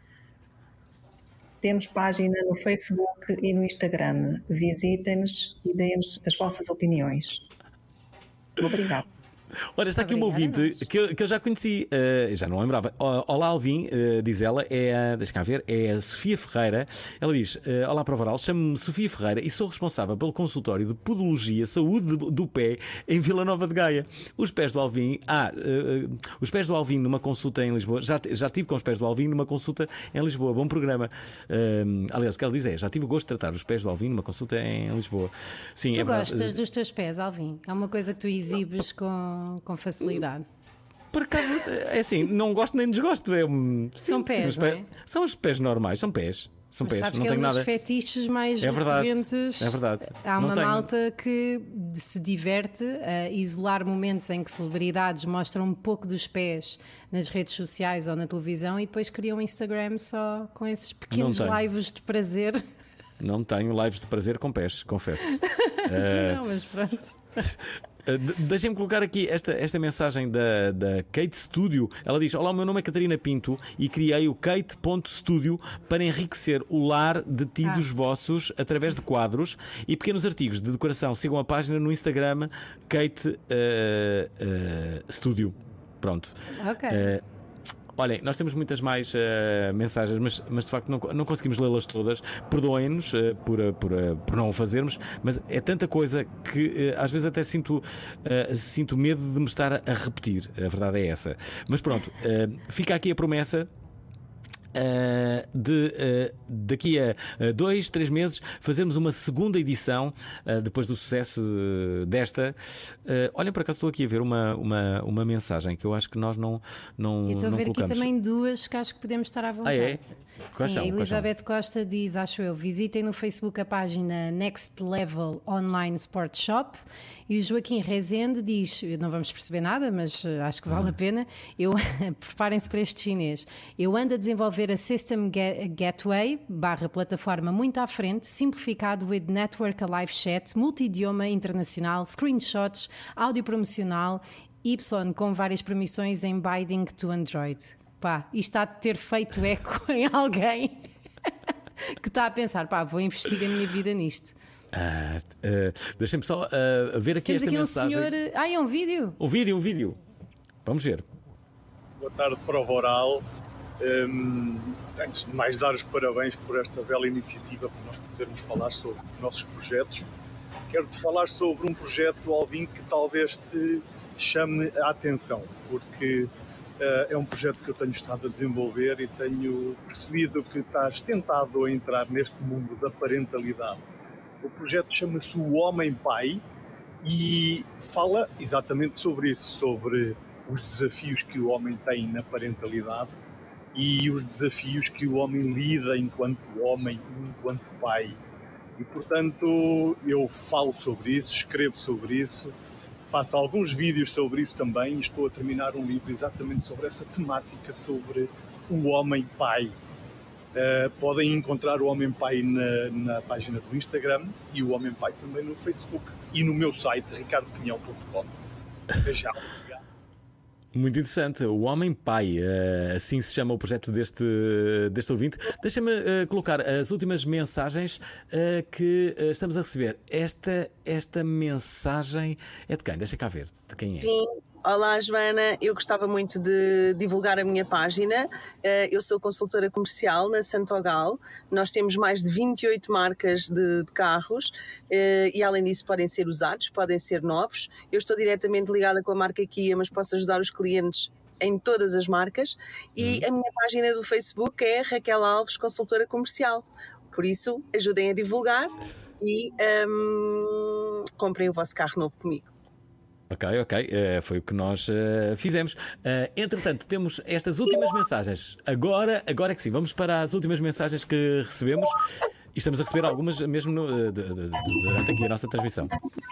Temos página no Facebook e no Instagram. Visitem-nos e deem-nos as vossas opiniões. Obrigado. Ora, está aqui uma ouvinte que eu, que eu já conheci, uh, já não lembrava. Olá, Alvin, uh, diz ela, é a, deixa cá ver, é a Sofia Ferreira. Ela diz: uh, olá, Provaral, chamo-me Sofia Ferreira e sou responsável pelo consultório de podologia, saúde do, do pé em Vila Nova de Gaia. Os pés do Alvin, ah, uh, os pés do Alvin numa consulta em Lisboa, já, já tive com os pés do Alvin numa consulta em Lisboa. Bom programa. Uh, aliás, o que ela diz é: já tive o gosto de tratar os pés do Alvin numa consulta em Lisboa. Sim, tu é gostas verdade. dos teus pés, Alvin? É uma coisa que tu exibes com. Com facilidade. Por acaso, é assim, não gosto nem desgosto. É um... São Sim, pés, os não é? pés, são os pés normais, são pés. São Mas pés, sabes não que é tenho um dos nada. fetiches mais É verdade, recorrentes. é verdade. Há Não uma tenho- malta que se diverte a isolar momentos em que celebridades mostram um pouco dos pés nas redes sociais ou na televisão e depois criam um Instagram só com esses pequenos Não tenho. lives de prazer. Não tenho lives de prazer com pés, confesso. Tu Eh, não, mas pronto. Uh, de- Deixem-me colocar aqui esta, esta mensagem da, da Kate Studio. Ela diz: olá, o meu nome é Catarina Pinto e criei o Kate.studio para enriquecer o lar de tidos Ah. vossos através de quadros e pequenos artigos de decoração. Sigam a página no Instagram Kate uh, uh, Studio. Pronto. Ok. Uh, Olhem, nós temos muitas mais uh, mensagens, mas, mas de facto não, não conseguimos lê-las todas. Perdoem-nos uh, por, uh, por, uh, por não o fazermos, mas é tanta coisa que uh, às vezes até sinto, uh, sinto medo de me estar a repetir. A verdade é essa. Mas pronto, uh, fica aqui a promessa. Uh, de uh, daqui a uh, dois, três meses fazermos uma segunda edição uh, depois do sucesso uh, desta. Uh, olhem, por acaso estou aqui a ver uma, uma, uma mensagem que eu acho que nós não, não, E estou a não ver colocamos. aqui também duas que acho que podemos estar à vontade. Ah, é? Quais Sim, são? a Quais Elizabeth Costa diz, acho eu, visitem no Facebook a página Next Level Online Sport Shop. E o Joaquim Rezende diz, não vamos perceber nada, mas uh, acho que vale a pena. Eu preparem-se para este chinês. Eu ando a desenvolver a System Ga- Gateway barra plataforma muito à frente, simplificado with Network Alive Chat, multi-idioma internacional, screenshots, áudio promocional, Y com várias permissões em binding to Android. Pá, isto há de ter feito eco em alguém que está a pensar, pá, vou investir a minha vida nisto. Ah, uh, Deixem-me só uh, ver aqui Temos esta aqui um mensagem. senhor. Ah, é um vídeo? Um vídeo, um vídeo. Vamos ver. Boa tarde, Prova Oral. Hum, antes de mais, dar os parabéns por esta bela iniciativa, para nós podermos falar sobre os nossos projetos. Quero-te falar sobre um projeto, Alvin, que talvez te chame a atenção, porque uh, é um projeto que eu tenho estado a desenvolver e tenho percebido que estás tentado a entrar neste mundo da parentalidade. O projeto chama-se O Homem Pai e fala exatamente sobre isso, sobre os desafios que o homem tem na parentalidade e os desafios que o homem lida enquanto homem e enquanto pai. E, portanto, eu falo sobre isso, escrevo sobre isso, faço alguns vídeos sobre isso também e estou a terminar um livro exatamente sobre essa temática, sobre o homem pai. Uh, podem encontrar o Homem Pai na, na página do Instagram e o Homem Pai também no Facebook e no meu site ricardo pinhão ponto com. Beijão. Muito interessante, o Homem Pai, uh, assim se chama o projeto deste, deste ouvinte. Deixa-me uh, colocar as últimas mensagens uh, que uh, estamos a receber. Esta, esta mensagem é de quem? Deixa cá ver, de quem é? Sim, Olá, Joana. Eu gostava muito de divulgar a minha página. Eu sou consultora comercial na Santogal. Nós temos mais de vinte e oito marcas de, de carros e, além disso, podem ser usados, podem ser novos. Eu estou diretamente ligada com a marca Kia, mas posso ajudar os clientes em todas as marcas. E hum. a minha página do Facebook é Raquel Alves, consultora comercial. Por isso, ajudem a divulgar e um, comprem o vosso carro novo comigo. Ok, ok, uh, foi o que nós uh, fizemos. Uh, entretanto, temos estas últimas mensagens. Agora, agora é que sim, vamos para as últimas mensagens que recebemos. E estamos a receber algumas mesmo no, de, de, de, durante aqui a nossa transmissão.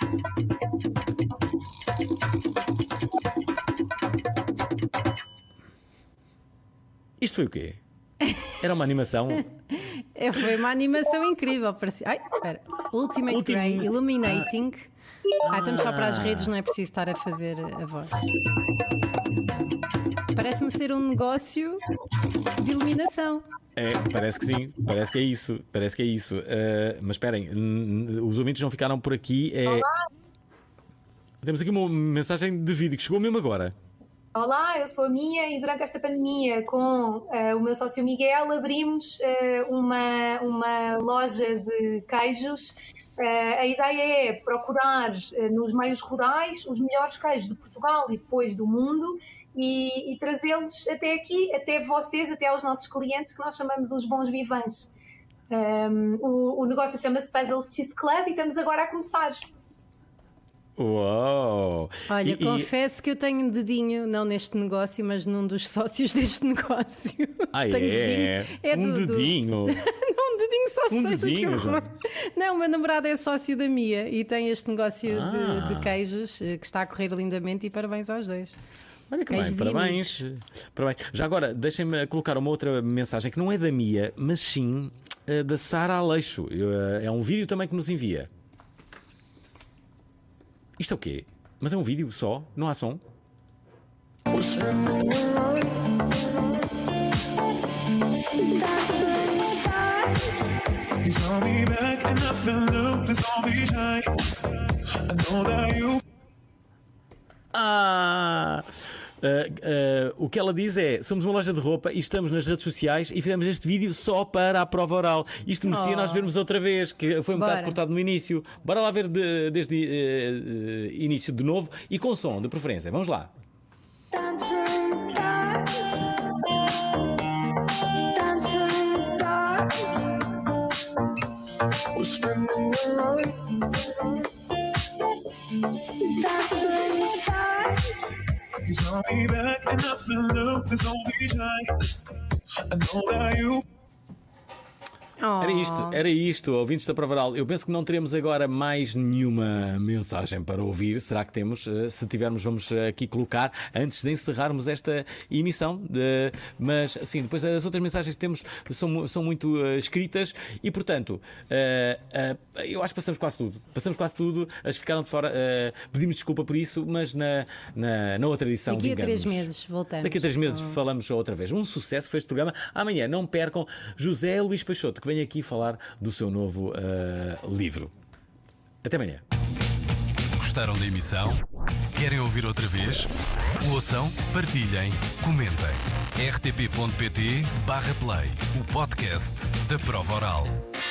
Isto foi o quê? Era uma animação? É, foi uma animação incrível. Parecia... Ai, espera. Ultimate Ultim... Grey Illuminating. Ah. Ah, estamos só para as redes, não é preciso estar a fazer a voz. Parece-me ser um negócio de iluminação. É, parece que sim, parece que é isso, parece que é isso. Uh, mas esperem, os ouvintes não ficaram por aqui. É... Olá. Temos aqui uma mensagem de vídeo que chegou mesmo agora. Olá, eu sou a Mia e durante esta pandemia com uh, o meu sócio Miguel abrimos uh, uma, uma loja de queijos. Uh, a ideia é procurar uh, nos meios rurais os melhores queijos de Portugal e depois do mundo e, e trazê-los até aqui, até vocês, até aos nossos clientes, que nós chamamos os bons vivants. Um, o, o negócio chama-se Puzzle Cheese Club e estamos agora a começar. Uau! Olha, e, confesso e... que eu tenho um dedinho, não neste negócio, mas num dos sócios deste negócio. Ah, tenho é? Dedinho. É um do, dedinho? Do... não, um dedinho só um seja dedinho, que horror. Não, o meu namorado é sócio da Mia e tem este negócio ah. de, de queijos que está a correr lindamente e parabéns aos dois. Olha que bem, parabéns. parabéns. Já agora, deixem-me colocar uma outra mensagem que não é da Mia, mas sim da Sara Aleixo. É um vídeo também que nos envia. Isto é o quê? Mas é um vídeo só? Não há som? Ah! Uh, uh, o que ela diz é: somos uma loja de roupa e estamos nas redes sociais e fizemos este vídeo só para a prova oral. Isto merecia oh. nós vermos outra vez, que foi um Bora. bocado cortado no início. Bora lá ver de, desde uh, uh, início de novo e com som, de preferência. Vamos lá. Era isto, era isto, ouvintes da Prova Oral. Eu penso que não teremos agora mais nenhuma mensagem para ouvir. Será que temos? Se tivermos, vamos aqui colocar antes de encerrarmos esta emissão. Mas assim, depois as outras mensagens que temos são, são muito uh, escritas e, portanto, uh, uh, eu acho que passamos quase tudo. Passamos quase tudo, as ficaram de fora. Uh, pedimos desculpa por isso, mas na, na, na outra edição. Daqui a vingamos. três meses voltamos. Daqui a três meses oh. falamos outra vez. Um sucesso que foi este programa. Amanhã não percam José Luís Peixoto, que vem aqui falar do seu novo uh, livro. Até amanhã. Gostaram da emissão? Querem ouvir outra vez? Ouçam, partilhem, comentem. r t p ponto p t barra play, o podcast da Prova Oral.